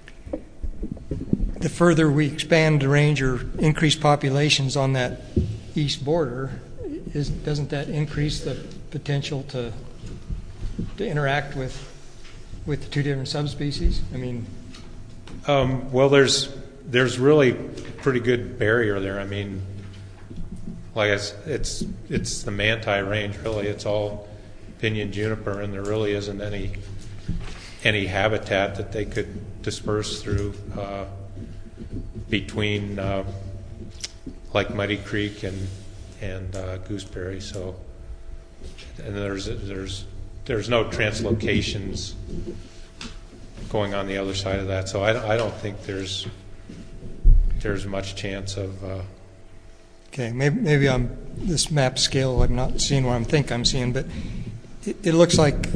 Speaker 8: the further we expand the range or increase populations on that east border, doesn't that increase the potential to interact with the two different subspecies? I mean,
Speaker 9: well, there's really a pretty good barrier there. I mean, like it's the Manti range. Really, it's all pinyon juniper, and there really isn't any habitat that they could disperse through. between like Muddy Creek and Gooseberry. So, and there's no translocations going on the other side of that. So I don't think there's much chance of.
Speaker 8: Okay, maybe I'm this map scale. I'm not seeing what I'm seeing, but it looks like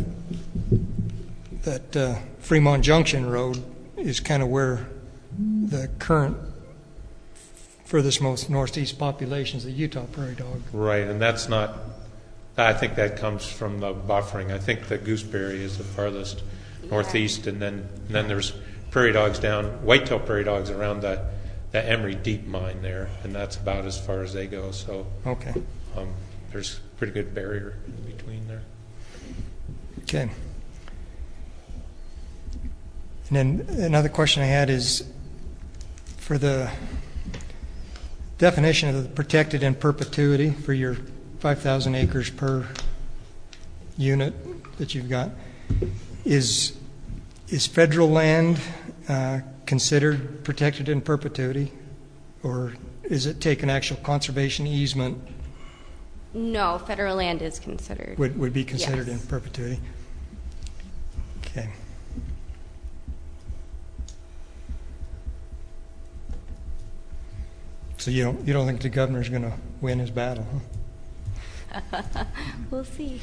Speaker 8: that Fremont Junction Road is kind of where the current furthest most northeast population is the Utah Prairie Dog.
Speaker 9: Right, and that's not. I think that comes from the buffering. I think the Gooseberry is the farthest northeast, and then there's prairie dogs down, whitetail prairie dogs around the Emery Deep Mine there, and that's about as far as they go. So
Speaker 8: okay,
Speaker 9: there's a pretty good barrier in between there.
Speaker 8: Okay. And then another question I had is for the definition of the protected in perpetuity for your 5,000 acres per unit that you've got. Is federal land considered protected in perpetuity, or is it take an actual conservation easement?
Speaker 7: No, federal land is considered.
Speaker 8: Would be considered
Speaker 7: Yes.
Speaker 8: in perpetuity. Okay. So you don't think the governor's going to win his battle, huh?
Speaker 7: We'll see.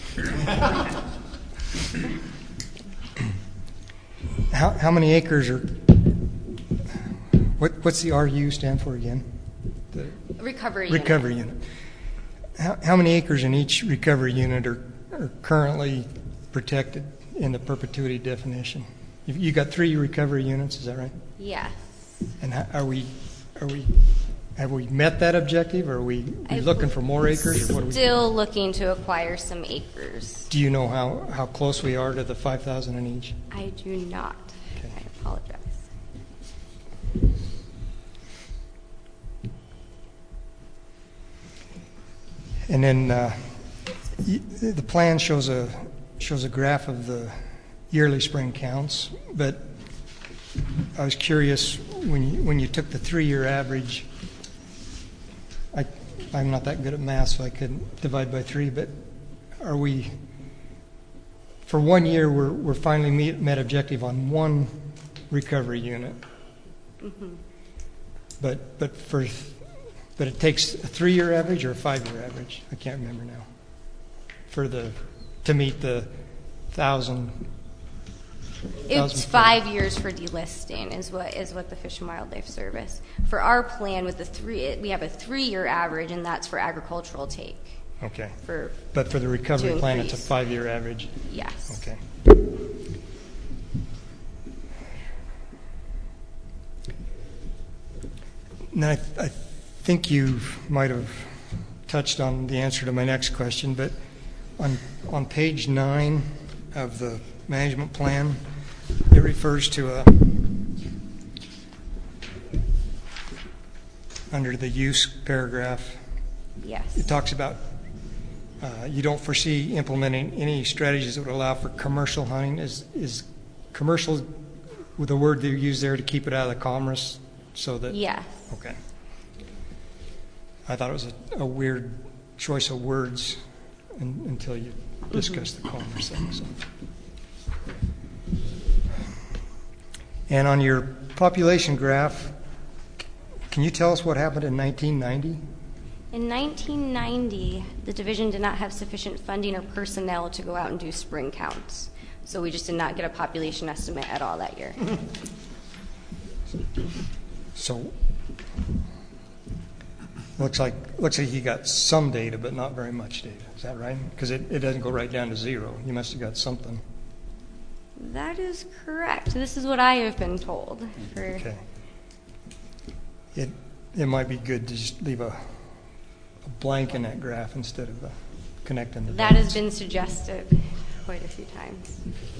Speaker 8: How many acres are? What's the RU stand for again? The
Speaker 7: Recovery unit.
Speaker 8: recovery unit. How many acres in each recovery unit are currently protected in the perpetuity definition? You got 3 recovery units, is that right?
Speaker 7: Yes.
Speaker 8: And have we met that objective, or are we looking for more acres, or what are we?
Speaker 7: Still looking to acquire some acres.
Speaker 8: Do you know how close we are to the 5,000 in each?
Speaker 7: I do not.
Speaker 8: Okay.
Speaker 7: I apologize.
Speaker 8: And then the plan shows a graph of the yearly spring counts, but I was curious when you took the 3-year average. I'm not that good at math, so I couldn't divide by 3. But are we? For 1 year, we're finally met objective on 1 recovery unit.
Speaker 7: Mm-hmm.
Speaker 8: But it takes a 3-year average or a 5-year average. I can't remember now. To meet the 1,000.
Speaker 7: It's 5 years for delisting is what the Fish and Wildlife Service. For our plan with we have a 3-year average, and that's for agricultural take.
Speaker 8: Okay.
Speaker 7: But
Speaker 8: for the recovery plan, it's a 5-year average.
Speaker 7: Yes.
Speaker 8: Okay. Now, I think you might have touched on the answer to my next question, but on page 9 of the management plan, it refers to under the use paragraph.
Speaker 7: Yes.
Speaker 8: It talks about you don't foresee implementing any strategies that would allow for commercial hunting. Is commercial with the word they use there to keep it out of the commerce, so that?
Speaker 7: Yes.
Speaker 8: Okay. I thought it was a weird choice of words until you discussed the commerce thing. So. And on your population graph, can you tell us what happened in 1990?
Speaker 7: In 1990, the division did not have sufficient funding or personnel to go out and do spring counts. So we just did not get a population estimate at all that year.
Speaker 8: So looks like you got some data, but not very much data. Is that right? Because it doesn't go right down to 0. You must have got something.
Speaker 7: That is correct. This is what I have been told.
Speaker 8: Okay. It might be good to just leave a blank in that graph instead of connecting the dots.
Speaker 7: That has been suggested quite a few times.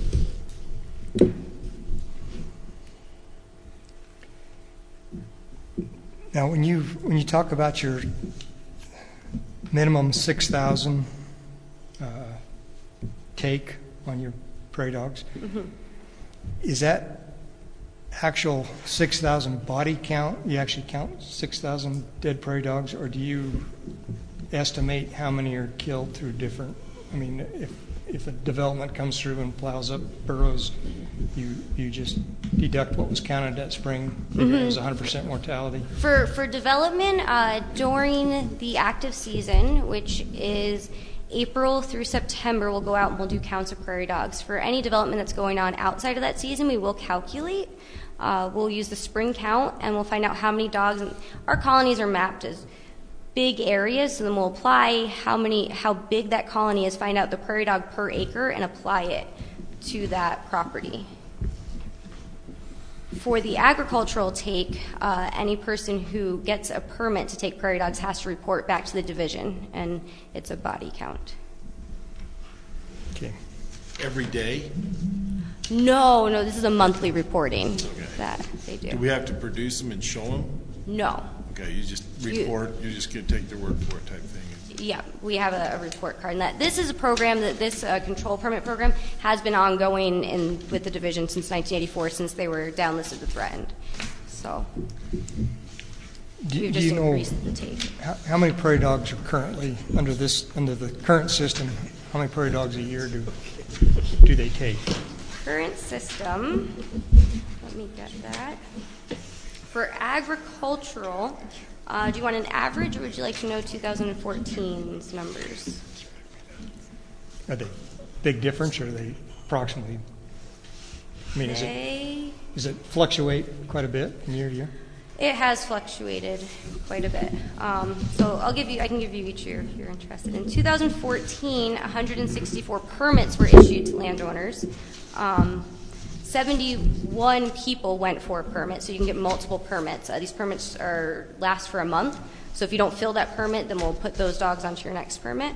Speaker 8: Now, when you talk about your minimum 6,000 take on your prairie dogs, is that actual 6,000 body count, you actually count 6,000 dead prairie dogs, or do you estimate how many are killed through different, I mean, if a development comes through and plows up burrows, you just deduct what was counted that spring, figure it was 100% mortality?
Speaker 7: For development, during the active season, which is April through September, we'll go out and we'll do counts of prairie dogs. For any development that's going on outside of that season, we will calculate. We'll use the spring count, and we'll find out how many dogs. Our colonies are mapped as big areas, so then we'll apply how big that colony is, find out the prairie dog per acre, and apply it to that property. For the agricultural take, any person who gets a permit to take prairie dogs has to report back to the division, and it's a body count.
Speaker 8: Okay.
Speaker 10: Every day?
Speaker 7: No, this is a monthly reporting that they do.
Speaker 10: Do we have to produce them and show them?
Speaker 7: No.
Speaker 10: Okay, you just report, you just can take their word for it type thing.
Speaker 7: Yeah, we have a report card. And this is a program this control permit program has been ongoing with the division since 1984, since they were downlisted and threatened. So we've just increased the take.
Speaker 8: How many prairie dogs are currently under the current system? How many prairie dogs a year do they take?
Speaker 7: Current system, let me get that. For agricultural, do you want an average, or would you like to know 2014's numbers?
Speaker 8: Are they big difference, or are they approximately? I mean, does it fluctuate quite a bit from year to year?
Speaker 7: It has fluctuated quite a bit. So I can give you each year if you're interested. In 2014, 164 permits were issued to landowners. 71 people went for a permit, so you can get multiple permits. These permits last for a month, so if you don't fill that permit, then we'll put those dogs onto your next permit.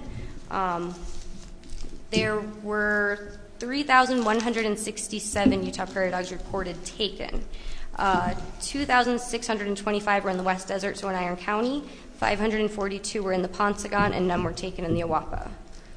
Speaker 7: There were 3,167 Utah prairie dogs reported taken. 2,625 were in the West Desert, so in Iron County. 542 were in the Paunsaugunt, and none were taken in the Awapa.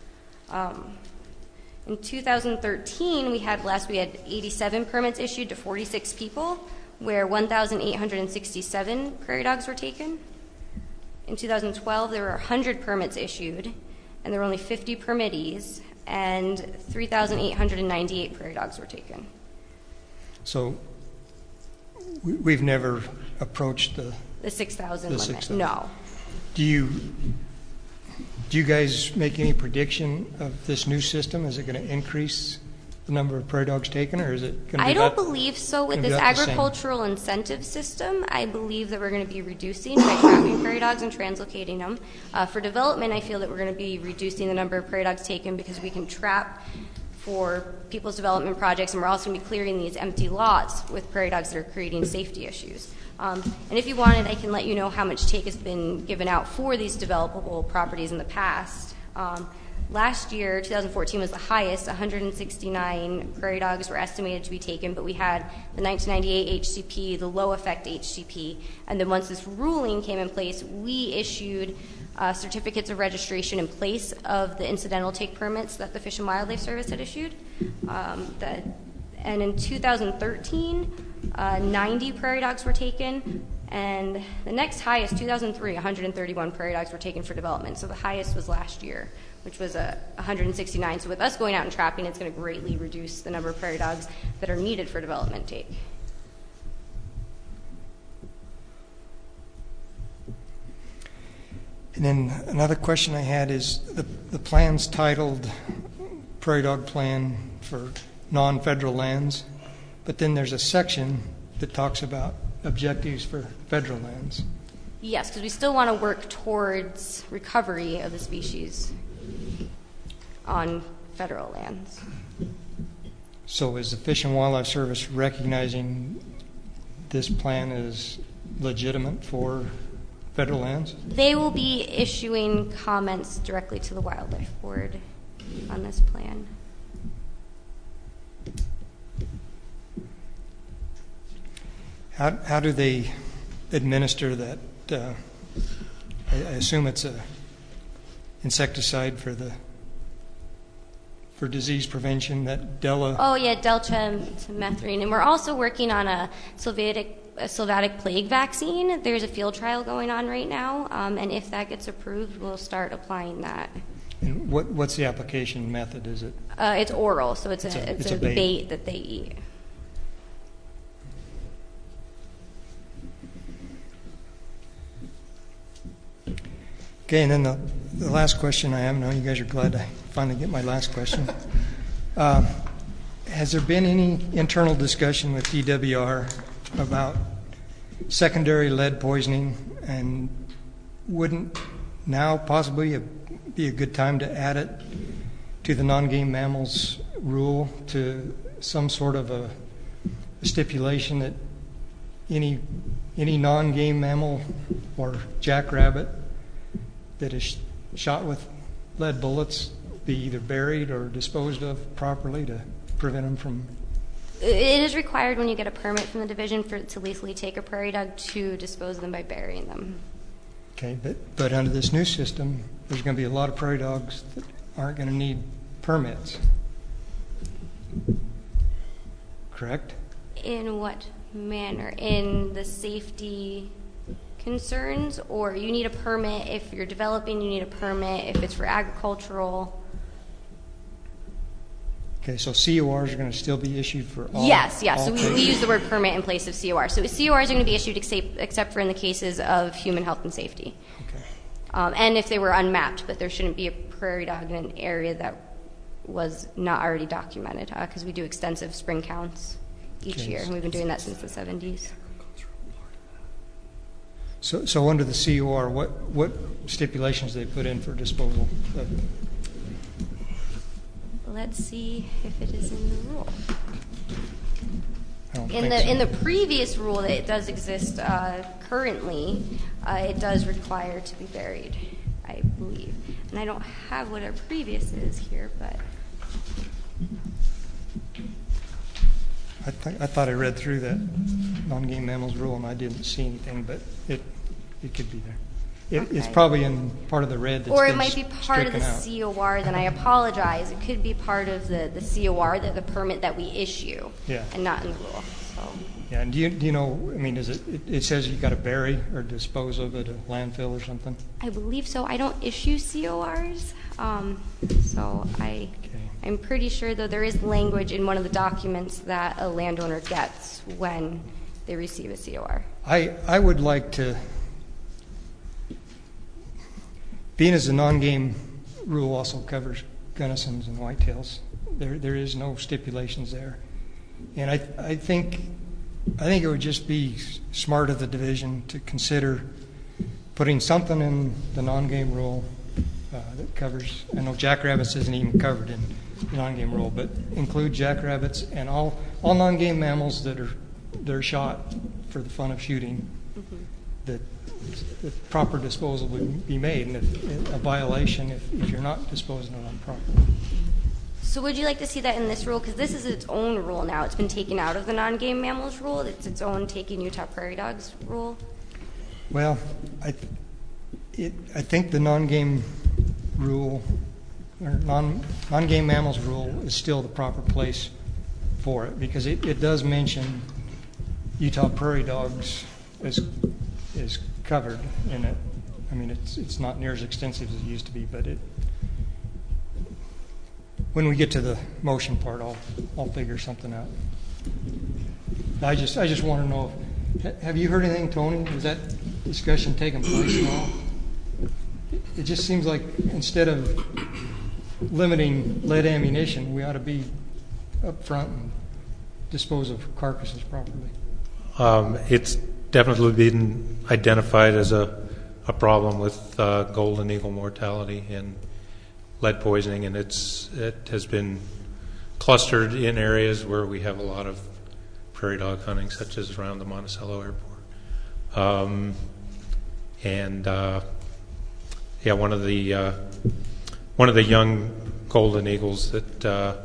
Speaker 7: In 2013, we had 87 permits issued to 46 people, where 1,867 prairie dogs were taken. In 2012, there were 100 permits issued, and there were only 50 permittees, and 3,898 prairie dogs were taken.
Speaker 8: So we've never approached the
Speaker 7: 6,000 limit.
Speaker 8: 6,000.
Speaker 7: No.
Speaker 8: Do you guys make any prediction of this new system? Is it going to increase the number of prairie dogs taken, or is it going to be
Speaker 7: I don't believe so. With this
Speaker 8: the same?
Speaker 7: agricultural incentive system, I believe that we're going to be reducing by trapping prairie dogs and translocating them. For development, I feel that we're going to be reducing the number of prairie dogs taken because we can trap for people's development projects, and we're also going to be clearing these empty lots with prairie dogs that are creating safety issues. And if you wanted, I can let you know how much take has been given out for these developable properties in the past. Last year, 2014, was the highest. 169 prairie dogs were estimated to be taken, but we had the 1998 HCP, the low-effect HCP, and then once this ruling came in place, we issued certificates of registration in place of the incidental take permits that the Fish and Wildlife Service had issued. And in 2013, 90 prairie dogs were taken, and the next highest, 2003, 131 prairie dogs were taken for development. So the highest was last year, which was 169. So with us going out and trapping, it's going to greatly reduce the number of prairie dogs that are needed for development take.
Speaker 8: And then another question I had is the plan's titled Prairie Dog Plan for Non-Federal Lands, but then there's a section that talks about objectives for federal lands.
Speaker 7: Yes, because we still want to work towards recovery of the species on federal lands.
Speaker 8: So is the Fish and Wildlife Service recognizing this plan as legitimate for federal lands?
Speaker 7: They will be issuing comments directly to the Wildlife Board on this plan.
Speaker 8: How do they administer that? I assume it's a insecticide for for disease prevention, that Della.
Speaker 7: Oh yeah, deltamethrin, and we're also working on a sylvatic plague vaccine. There's a field trial going on right now, and if that gets approved, we'll start applying that.
Speaker 8: And what's the application method? Is it?
Speaker 7: It's oral, so it's a bait that they eat.
Speaker 8: Okay, and then the last question I have, now you guys are glad to finally get my last question. Has there been any internal discussion with DWR about secondary lead poisoning, and wouldn't now possibly be a good time to add it to the non-game mammals rule, to some sort of a stipulation that any non-game mammal or jackrabbit that is shot with lead bullets be either buried or disposed of properly to prevent them from...
Speaker 7: It is required when you get a permit from the division to lethally take a prairie dog to dispose of them by burying them.
Speaker 8: Okay, but under this new system, there's going to be a lot of prairie dogs that aren't going to need permits. Correct?
Speaker 7: In what manner? In the safety concerns, or you need a permit if you're developing, you need a permit if it's for agricultural?
Speaker 8: Okay, so CORs are going to still be issued for all?
Speaker 7: Yes. So we use the word permit in place of COR. So CORs are going to be issued except for in the cases of human health and safety.
Speaker 8: Okay.
Speaker 7: And if they were unmapped, but there shouldn't be a prairie dog in an area that was not already documented, because we do extensive spring counts each year, and we've been doing that since the 70s.
Speaker 8: So under the COR, what stipulations they put in for disposal?
Speaker 7: Let's see if it is in the rule.
Speaker 8: I don't
Speaker 7: In
Speaker 8: think so.
Speaker 7: the previous rule that it does exist currently, it does require to be buried, I believe. And I don't have what our previous is here, but
Speaker 8: I thought I read through that non-game mammals rule and I didn't see anything, but it could be there. It's probably in part of the red that's
Speaker 7: or it
Speaker 8: been
Speaker 7: might be part of the
Speaker 8: stricken out.
Speaker 7: COR. Then I apologize. It could be part of the COR, the permit that we issue, and not in the rule. So.
Speaker 8: Yeah, and do you know? I mean, it says you got to bury or dispose of at a landfill or something?
Speaker 7: I believe so. I don't issue CORs, so I'm pretty sure, though, there is language in one of the documents that a landowner gets when they receive a COR.
Speaker 8: I would like to, being as the non-game rule also covers Gunnisons and whitetails, there is no stipulations there, and I think it would just be smart of the division to consider putting something in the non-game rule that covers. I know jackrabbits isn't even covered in the non-game rule, but include jackrabbits and all non-game mammals that are shot for the fun of shooting.
Speaker 7: Mm-hmm.
Speaker 8: That proper disposal would be made, and if a violation if you're not disposing of them properly.
Speaker 7: So would you like to see that in this rule? Because this is its own rule now. It's been taken out of the non-game mammals rule. It's its own taking Utah prairie dogs rule.
Speaker 8: Well, I think the non-game rule or non-game mammals rule is still the proper place for it, because it does mention Utah prairie dogs is covered in it. I mean, it's not near as extensive as it used to be, but when we get to the motion part, I'll figure something out. I just want to know, have you heard anything, Tony? Has that discussion taken place at all? It just seems like instead of limiting lead ammunition, we ought to be up front and dispose of carcasses properly.
Speaker 9: It's definitely been identified as a problem with golden eagle mortality and lead poisoning, and it has been clustered in areas where we have a lot of prairie dog hunting, such as around the Monticello Airport. One of the young golden eagles that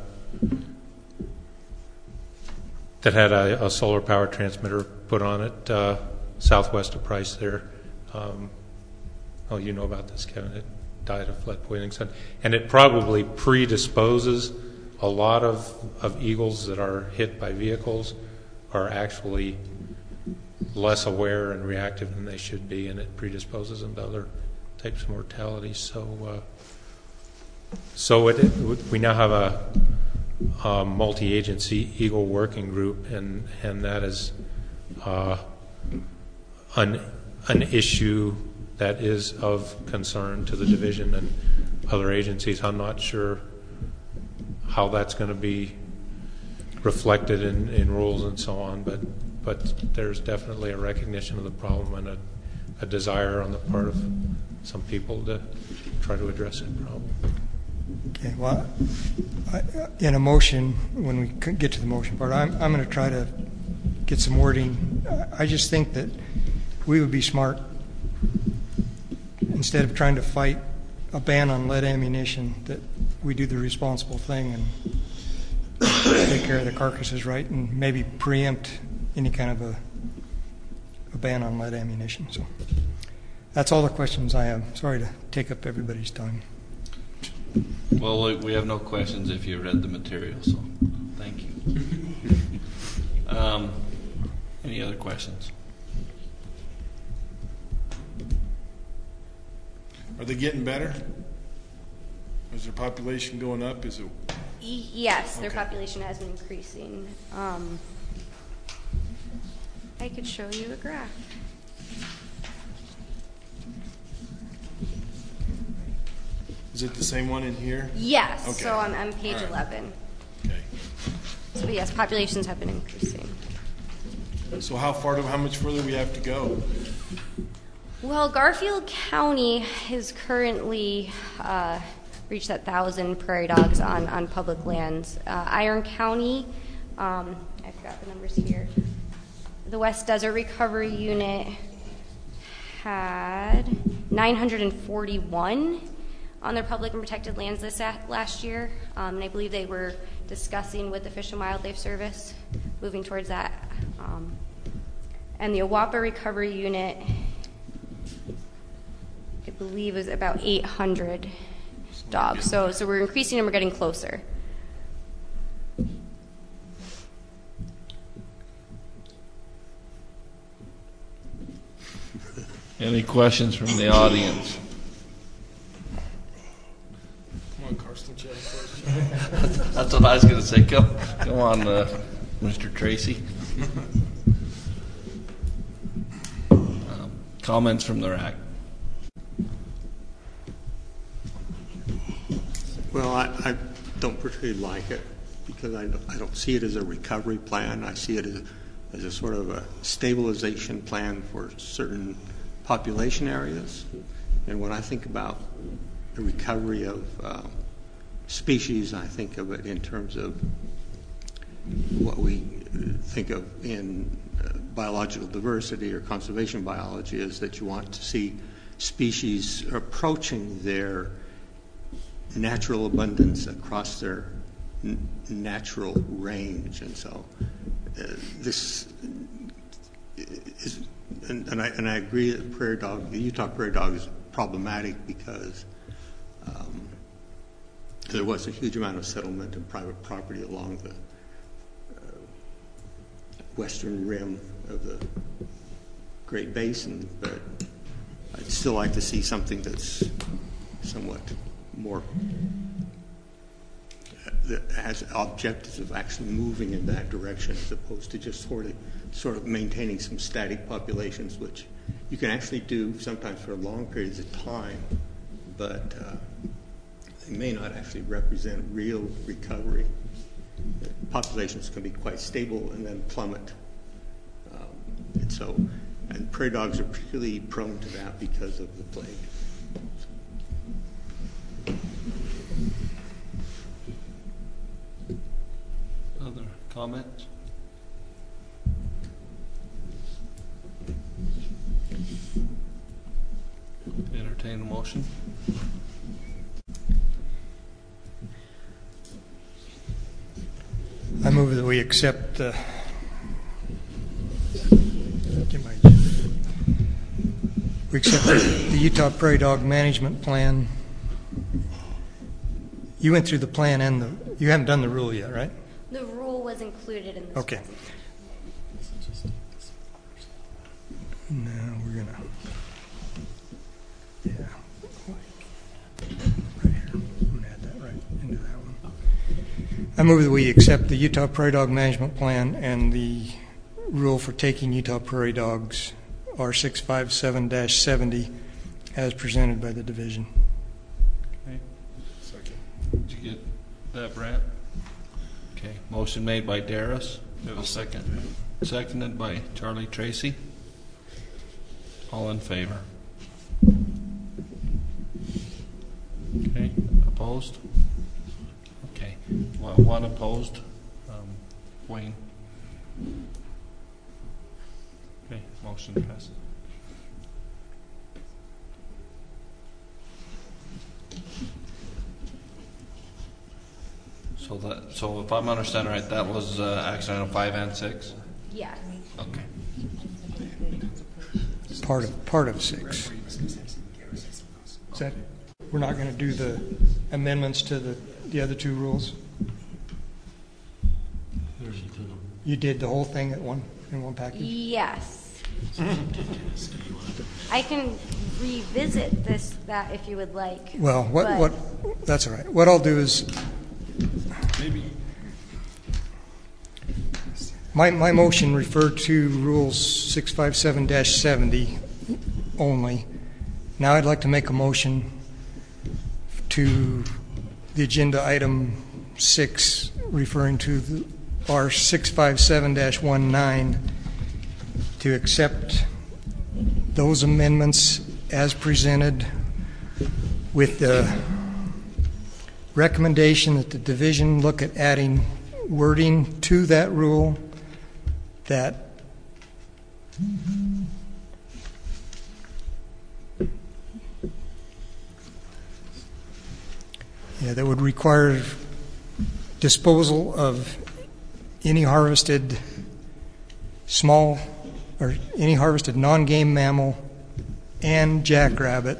Speaker 9: had a solar power transmitter put on it southwest of Price there. You know about this, Kevin. It died of lead poisoning, and it probably predisposes a lot of eagles that are hit by vehicles are actually less aware and reactive than they should be, and it predisposes them to other types of mortality. We now have a multi-agency eagle working group, and that is an issue that is of concern to the division and other agencies. I'm not sure how that's going to be reflected in rules and so on, but there's definitely a recognition of the problem and a desire on the part of some people to try to address that problem.
Speaker 8: Okay, well, in a motion, when we get to the motion part, I'm going to try to get some wording. I just think that we would be smart, instead of trying to fight a ban on lead ammunition, that we do the responsible thing and take care of the carcasses right, and maybe preempt any kind of a ban on lead ammunition. So that's all the questions I have. Sorry to take up everybody's time.
Speaker 1: Well, we have no questions if you read the material, so thank you. Any other questions?
Speaker 10: Are they getting better? Is their population going up? Is it?
Speaker 7: Yes, their population has been increasing. I could show you a graph.
Speaker 10: Is it the same one in here?
Speaker 7: Yes,
Speaker 10: Okay.
Speaker 7: so I'm on page
Speaker 10: All right.
Speaker 7: 11.
Speaker 10: Okay.
Speaker 7: So yes, populations have been increasing.
Speaker 10: So how much further do we have to go?
Speaker 7: Well, Garfield County has currently reached that 1,000 prairie dogs on public lands. Iron County, I forgot the numbers here. The West Desert Recovery Unit had 941 on their public and protected lands last year. And I believe they were discussing with the Fish and Wildlife Service moving towards that. And the Awapa Recovery Unit, I believe, is about 800 dogs. So we're increasing and we're getting closer.
Speaker 1: Any questions from the audience?
Speaker 10: Come on, Karsten, you have a question?
Speaker 1: That's what I was going to say. Come on, Mr. Tracy. Comments from the RAC?
Speaker 11: Well, I don't particularly like it because I don't see it as a recovery plan. I see it as a sort of a stabilization plan for certain population areas. And when I think about the recovery of species, I think of it in terms of what we think of in biological diversity or conservation biology, is that you want to see species approaching their natural abundance across their natural range. And so this is, and I agree that the Utah prairie dog is problematic because there was a huge amount of settlement and private property along the western rim of the Great Basin, but I'd still like to see something that's somewhat more that has objectives of actually moving in that direction, as opposed to just sort of maintaining some static populations, which you can actually do sometimes for long periods of time, but they may not actually represent real recovery. The populations can be quite stable and then plummet. And prairie dogs are particularly prone to that because of the plague.
Speaker 1: Other comments? Entertain a motion.
Speaker 8: I move that we accept the Utah Prairie Dog Management Plan you went through the plan and you haven't done the rule yet, right?
Speaker 7: The rule was included in this.
Speaker 8: Okay. Now we're gonna, yeah, right here. I'm gonna add that right into that one. I move that we accept the Utah Prairie Dog Management Plan and the rule for taking Utah Prairie Dogs, R657-70, as presented by the division.
Speaker 1: Okay. Second. Did you get that, Brant? Okay. Motion made by Darius. We have a second. Seconded by Charlie Tracy. All in favor? Okay. Opposed? Okay. One opposed. Wayne. Okay. Motion passes. So if I'm understanding right, that was action item 5 and 6?
Speaker 7: Yes.
Speaker 1: Okay.
Speaker 8: Part of 6. Is that, we're not going to do the amendments to the other two rules? You did the whole thing in one package?
Speaker 7: Yes. I can revisit that if you would like.
Speaker 8: Well, what that's all right. What I'll do is
Speaker 10: Maybe.
Speaker 8: My motion referred to Rules 657-70 only. Now I'd like to make a motion to the agenda item 6, referring to our 657-19, to accept those amendments as presented with the recommendation that the division look at adding wording to that rule that that would require disposal of any harvested small or any harvested non-game mammal and jackrabbit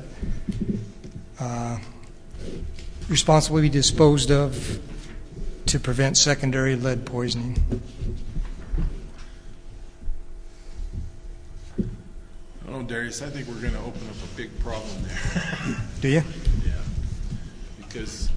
Speaker 8: responsibly disposed of to prevent secondary lead poisoning.
Speaker 10: I don't know, Darius, I think we're going to open up a big problem there.
Speaker 8: Do you?
Speaker 10: Yeah. Because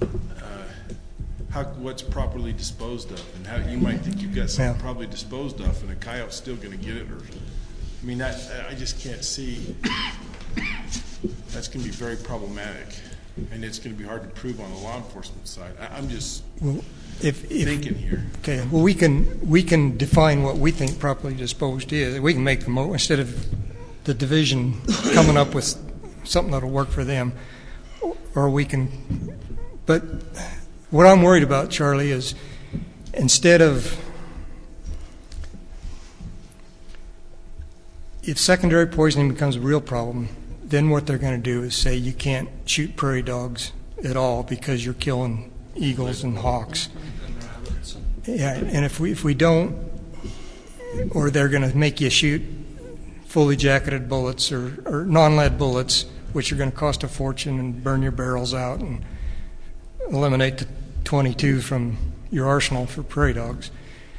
Speaker 10: what's properly disposed of, and how you might think you've got something properly disposed of, and a coyote's still going to get it, or I mean, I just can't see. That's going to be very problematic, and it's going to be hard to prove on the law enforcement side. I'm just thinking here.
Speaker 8: Okay. Well, we can define what we think properly disposed is. We can make the instead of the division coming up with something that'll work for them, or we can. But what I'm worried about, Charlie, is instead of if secondary poisoning becomes a real problem, then what they're going to do is say you can't shoot prairie dogs at all because you're killing eagles and hawks. Yeah, and if we don't, or they're going to make you shoot fully jacketed bullets or non-lead bullets, which are going to cost a fortune and burn your barrels out and eliminate the 22 from your arsenal for prairie dogs.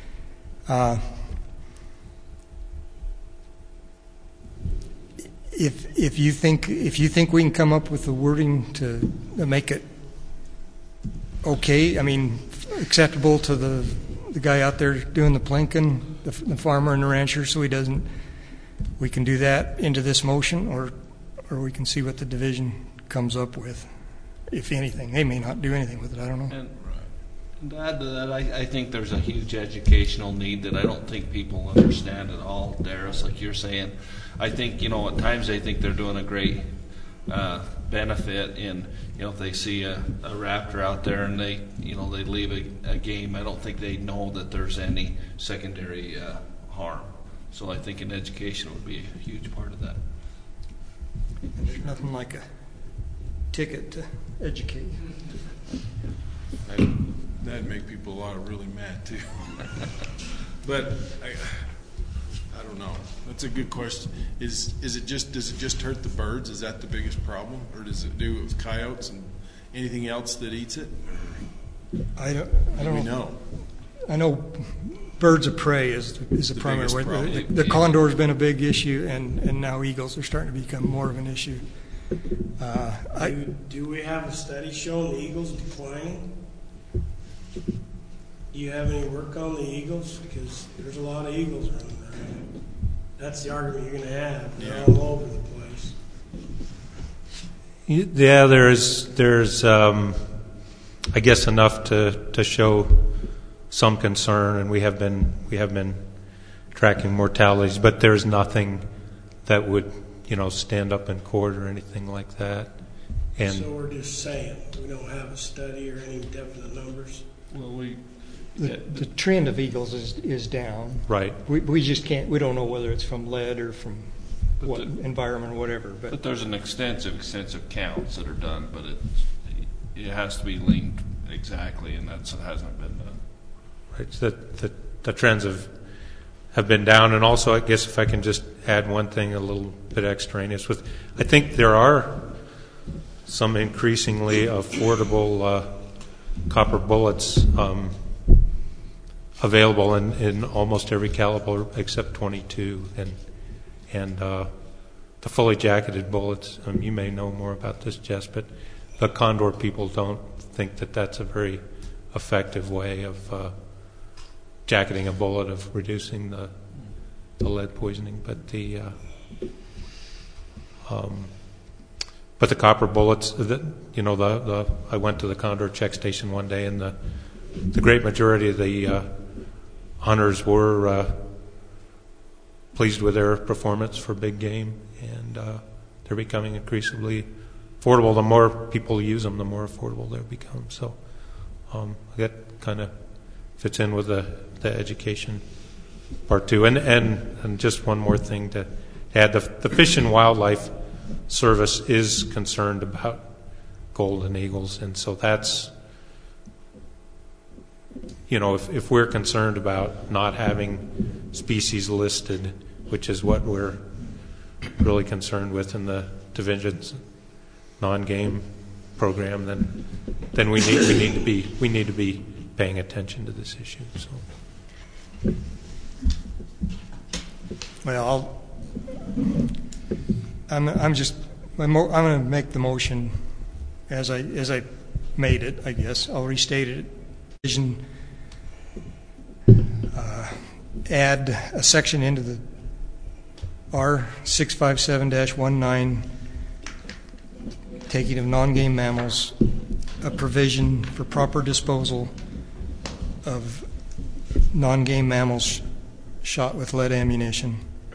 Speaker 8: If you think we can come up with the wording to make it okay, I mean acceptable to the guy out there doing the plinking, the farmer and the rancher, so he doesn't. We can do that into this motion, or we can see what the division comes up with. If anything, they may not do anything with it. I don't know.
Speaker 1: And to add to that, I think there's a huge educational need that I don't think people understand at all, Darius, like you're saying. I think, at times they think they're doing a great benefit in, if they see a raptor out there and they leave a game, I don't think they know that there's any secondary harm. So I think an education would be a huge part of that.
Speaker 8: And there's nothing like a ticket to educate.
Speaker 10: That'd make people really mad too. But I don't know. That's a good question. Does it just hurt the birds? Is that the biggest problem, or does it do it with coyotes Anything else that eats it?
Speaker 8: I don't
Speaker 10: We
Speaker 8: know.
Speaker 10: know.
Speaker 8: I know birds of prey is the primary
Speaker 10: biggest
Speaker 8: way.
Speaker 10: problem.
Speaker 8: The condor's been a big issue, and now eagles are starting to become more of an issue.
Speaker 12: Do we have a study showing the eagles declining? Do you have any work on the eagles? Because there's a lot of eagles around there. That's the argument you're going to have. They're all over the place.
Speaker 9: Yeah, there's I guess enough to show some concern, and we have been tracking mortalities, but there's nothing that would stand up in court or anything like that. And
Speaker 12: So we're just saying we don't have a study or any definite numbers.
Speaker 1: Well,
Speaker 8: the trend of eagles is down.
Speaker 9: right.
Speaker 8: We just can't. We don't know whether it's from lead or from what environment or whatever.
Speaker 1: But there's an extensive counts that are done, but it has to be linked exactly, and that hasn't been done.
Speaker 9: Right. The trends have been down, and also I guess if I can just add one thing a little bit extraneous with, I think there are some increasingly affordable copper bullets available in almost every caliber except 22, and the fully jacketed bullets. You may know more about this, Jess, but the Condor people don't think that that's a very effective way of jacketing a bullet, of reducing the lead poisoning. But the copper bullets, I went to the Condor check station one day, and the great majority of the hunters were pleased with their performance for big game, and they're becoming increasingly affordable. The more people use them, the more affordable they become. So that kind of fits in with the education part too. And just one more thing to add: the Fish and Wildlife Service is concerned about golden eagles, and so that's, if we're concerned about not having species listed, which is what we're really concerned with in the division's non-game program, then we need to be paying attention to this issue. So,
Speaker 8: well, I'm going to make the motion as I made it. I guess I'll restate it. Division, add a section into the R657-19, taking of non-game mammals, a provision for proper disposal of non-game mammals shot with lead ammunition.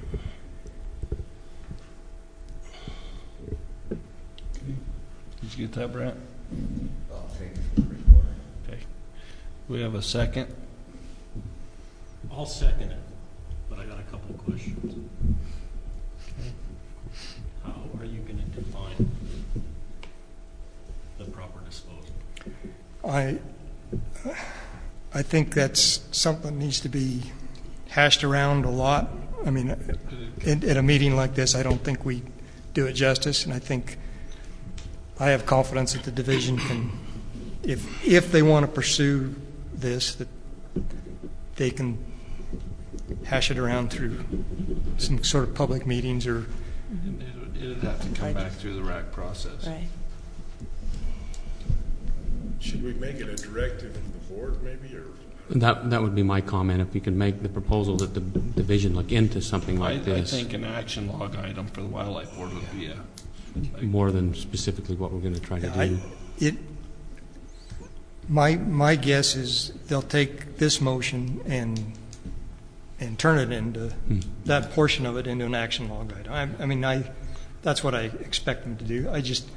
Speaker 1: Did you get that, Brent?
Speaker 2: I'll take it from the recorder.
Speaker 1: Okay. We have a second.
Speaker 2: I'll second it, but I got a couple of questions.
Speaker 1: Okay.
Speaker 2: How are you going to define the proper disposal?
Speaker 8: I think that's something that needs to be hashed around a lot. I mean, at a meeting like this, I don't think we do it justice, and I have confidence that the division can, if they want to pursue this, that they can hash it around through some sort of public meetings or.
Speaker 1: It'd have to come back through the RAC process.
Speaker 4: Right.
Speaker 10: Should we make it a directive of the board, maybe, or?
Speaker 13: That would be my comment. If we could make the proposal that the division look into something like this.
Speaker 1: I think an action log item for the Wildlife Board would be
Speaker 13: more than specifically what we're going to try to do.
Speaker 8: My guess is they'll take this motion and turn it into that portion of it into an action log item. That's what I expect them to do.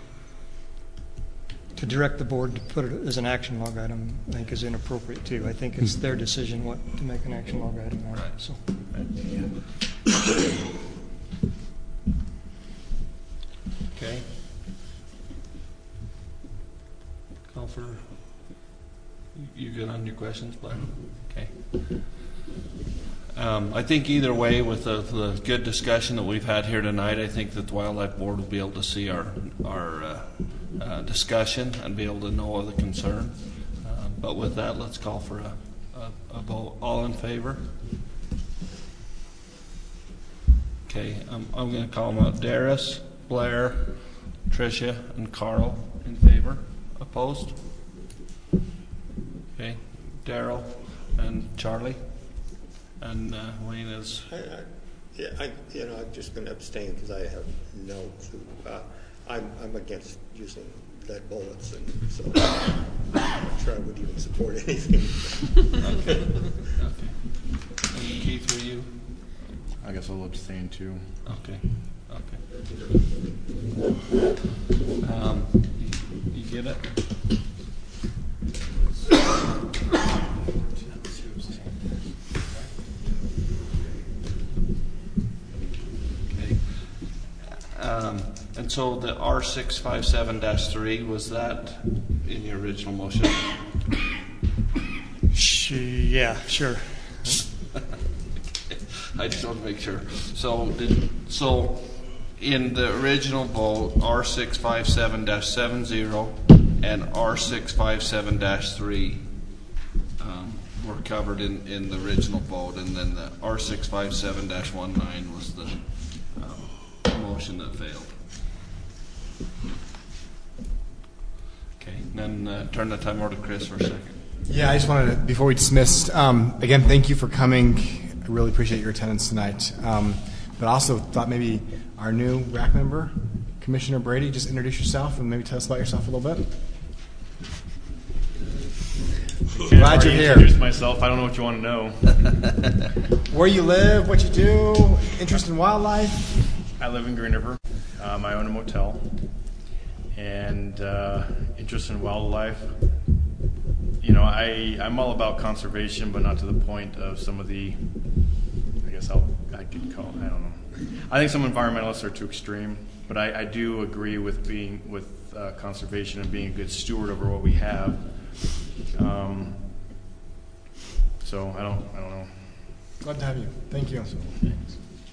Speaker 8: To direct the board to put it as an action log item, I think is inappropriate too. I think it's their decision what to make an action log item out of.
Speaker 1: Right.
Speaker 8: So.
Speaker 1: Okay. Call for. You good on your questions, Blair? Okay. I think either way, with the good discussion that we've had here tonight, I think that the Wildlife Board will be able to see our discussion and be able to know of the concern. But with that, let's call for a vote. All in favor? Okay, I'm going to call them out. Darius, Blair, Tricia, and Carl in favor. Opposed? Okay, Daryl and Charlie, and Wayne is.
Speaker 11: I'm just going to abstain because I have no clue. I'm against using lead bullets, and so I'm not sure I would even support anything.
Speaker 1: Okay. And Keith, were you?
Speaker 14: I guess I'll abstain too.
Speaker 1: Okay. You get it? Okay. And so the R657-3, was that in your original motion?
Speaker 8: Yeah, sure.
Speaker 1: I just want to make sure. So in the original vote, R657-70 and R657-3 were covered in the original vote, and then the R657-19 was the motion that failed. Okay, then turn the time over to Chris for a second.
Speaker 3: Yeah, I just wanted to, before we dismiss, again, thank you for coming. I really appreciate your attendance tonight. But I also thought maybe our new RAC member, Commissioner Brady, just introduce yourself and maybe tell us about yourself a little bit. Glad you're here.
Speaker 14: Introduce myself. I don't know what you want to know.
Speaker 3: Where you live, what you do, interest in wildlife.
Speaker 14: I live in Green River. I own a motel. And interest in wildlife. You know, I'm all about conservation, but not to the point of some of the, I guess I could call it, I don't know. I think some environmentalists are too extreme, but I do agree with being with conservation and being a good steward over what we have. So I don't know.
Speaker 3: Glad to have you. Thank you.
Speaker 14: Thanks.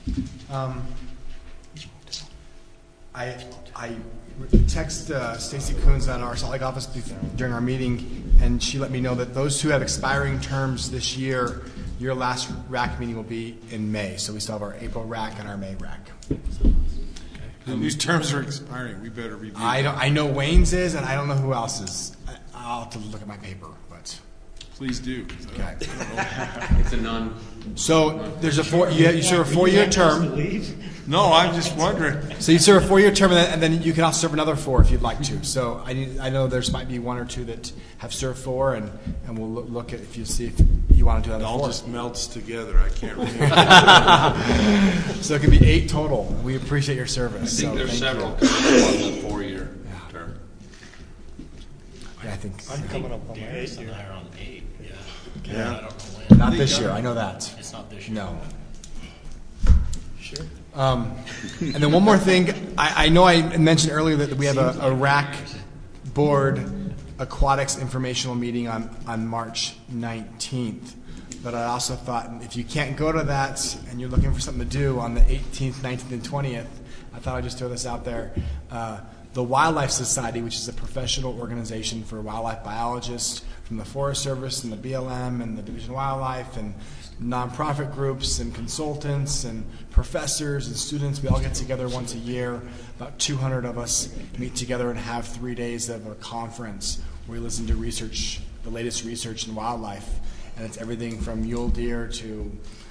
Speaker 3: I text Stacy Coons at our Salt Lake office during our meeting, and she let me know that those who have expiring terms this year, your last RAC meeting will be in May. So we still have our April RAC and our May RAC.
Speaker 10: These terms are expiring. We better review.
Speaker 3: I know Wayne's is, and I don't know who else is. I'll have to look at my paper, but
Speaker 10: please do.
Speaker 3: Okay.
Speaker 13: It's a non.
Speaker 3: So there's you serve a 4-year term.
Speaker 10: No, I'm just wondering.
Speaker 3: So you serve a 4-year term, and then you can also serve another 4 if you'd like to. So I know there's might be 1 or 2 that have served 4, and we'll look at if you see if you want to do that.
Speaker 10: It all
Speaker 3: 4.
Speaker 10: just melts together. I can't remember.
Speaker 3: So it can be 8 total. We appreciate your service.
Speaker 1: I think there's several on the 4-year term.
Speaker 3: Yeah, I think
Speaker 2: I'm coming up on my 8 year. On 8, yeah. I don't know when.
Speaker 3: Not this year. I know that.
Speaker 2: It's not this year.
Speaker 3: No.
Speaker 2: Sure.
Speaker 3: And then one more thing. I know I mentioned earlier that we have a RAC board aquatics informational meeting on March 19th. But I also thought if you can't go to that and you're looking for something to do on the 18th, 19th, and 20th, I thought I'd just throw this out there. The Wildlife Society, which is a professional organization for wildlife biologists from the Forest Service and the BLM and the Division of Wildlife and nonprofit groups and consultants and professors and students, we all get together once a year. About 200 of us meet together and have 3 days of a conference where we listen to research, the latest research in wildlife. And it's everything from mule deer to,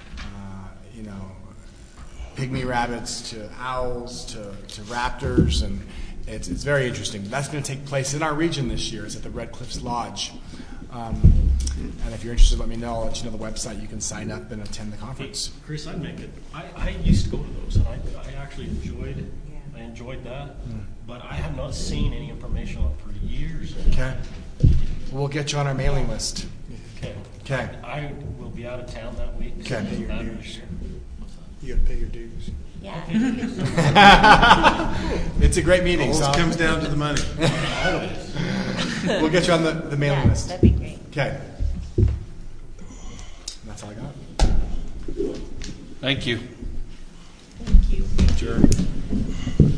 Speaker 3: pygmy rabbits to owls to raptors, and it's very interesting. That's going to take place in our region this year. It's at the Red Cliffs Lodge. And if you're interested, let me know. I'll let you know the website. You can sign up and attend the conference.
Speaker 2: Hey, Chris, I'd make it. I used to go to those, and I actually enjoyed it. I enjoyed that, but I have not seen any information on it for years.
Speaker 3: Okay. We'll get you on our mailing list. Okay.
Speaker 2: I will be out of town that week.
Speaker 3: Okay.
Speaker 2: So that is-
Speaker 5: You got to pay your dues.
Speaker 4: Yeah.
Speaker 3: It's a great meeting.
Speaker 10: Always
Speaker 3: So
Speaker 10: comes down to the money.
Speaker 3: we'll get you on the mailing
Speaker 4: Yeah,
Speaker 3: list.
Speaker 4: that'd be great.
Speaker 3: Okay. That's all I got.
Speaker 1: Thank you.
Speaker 4: Thank you.
Speaker 10: Sure.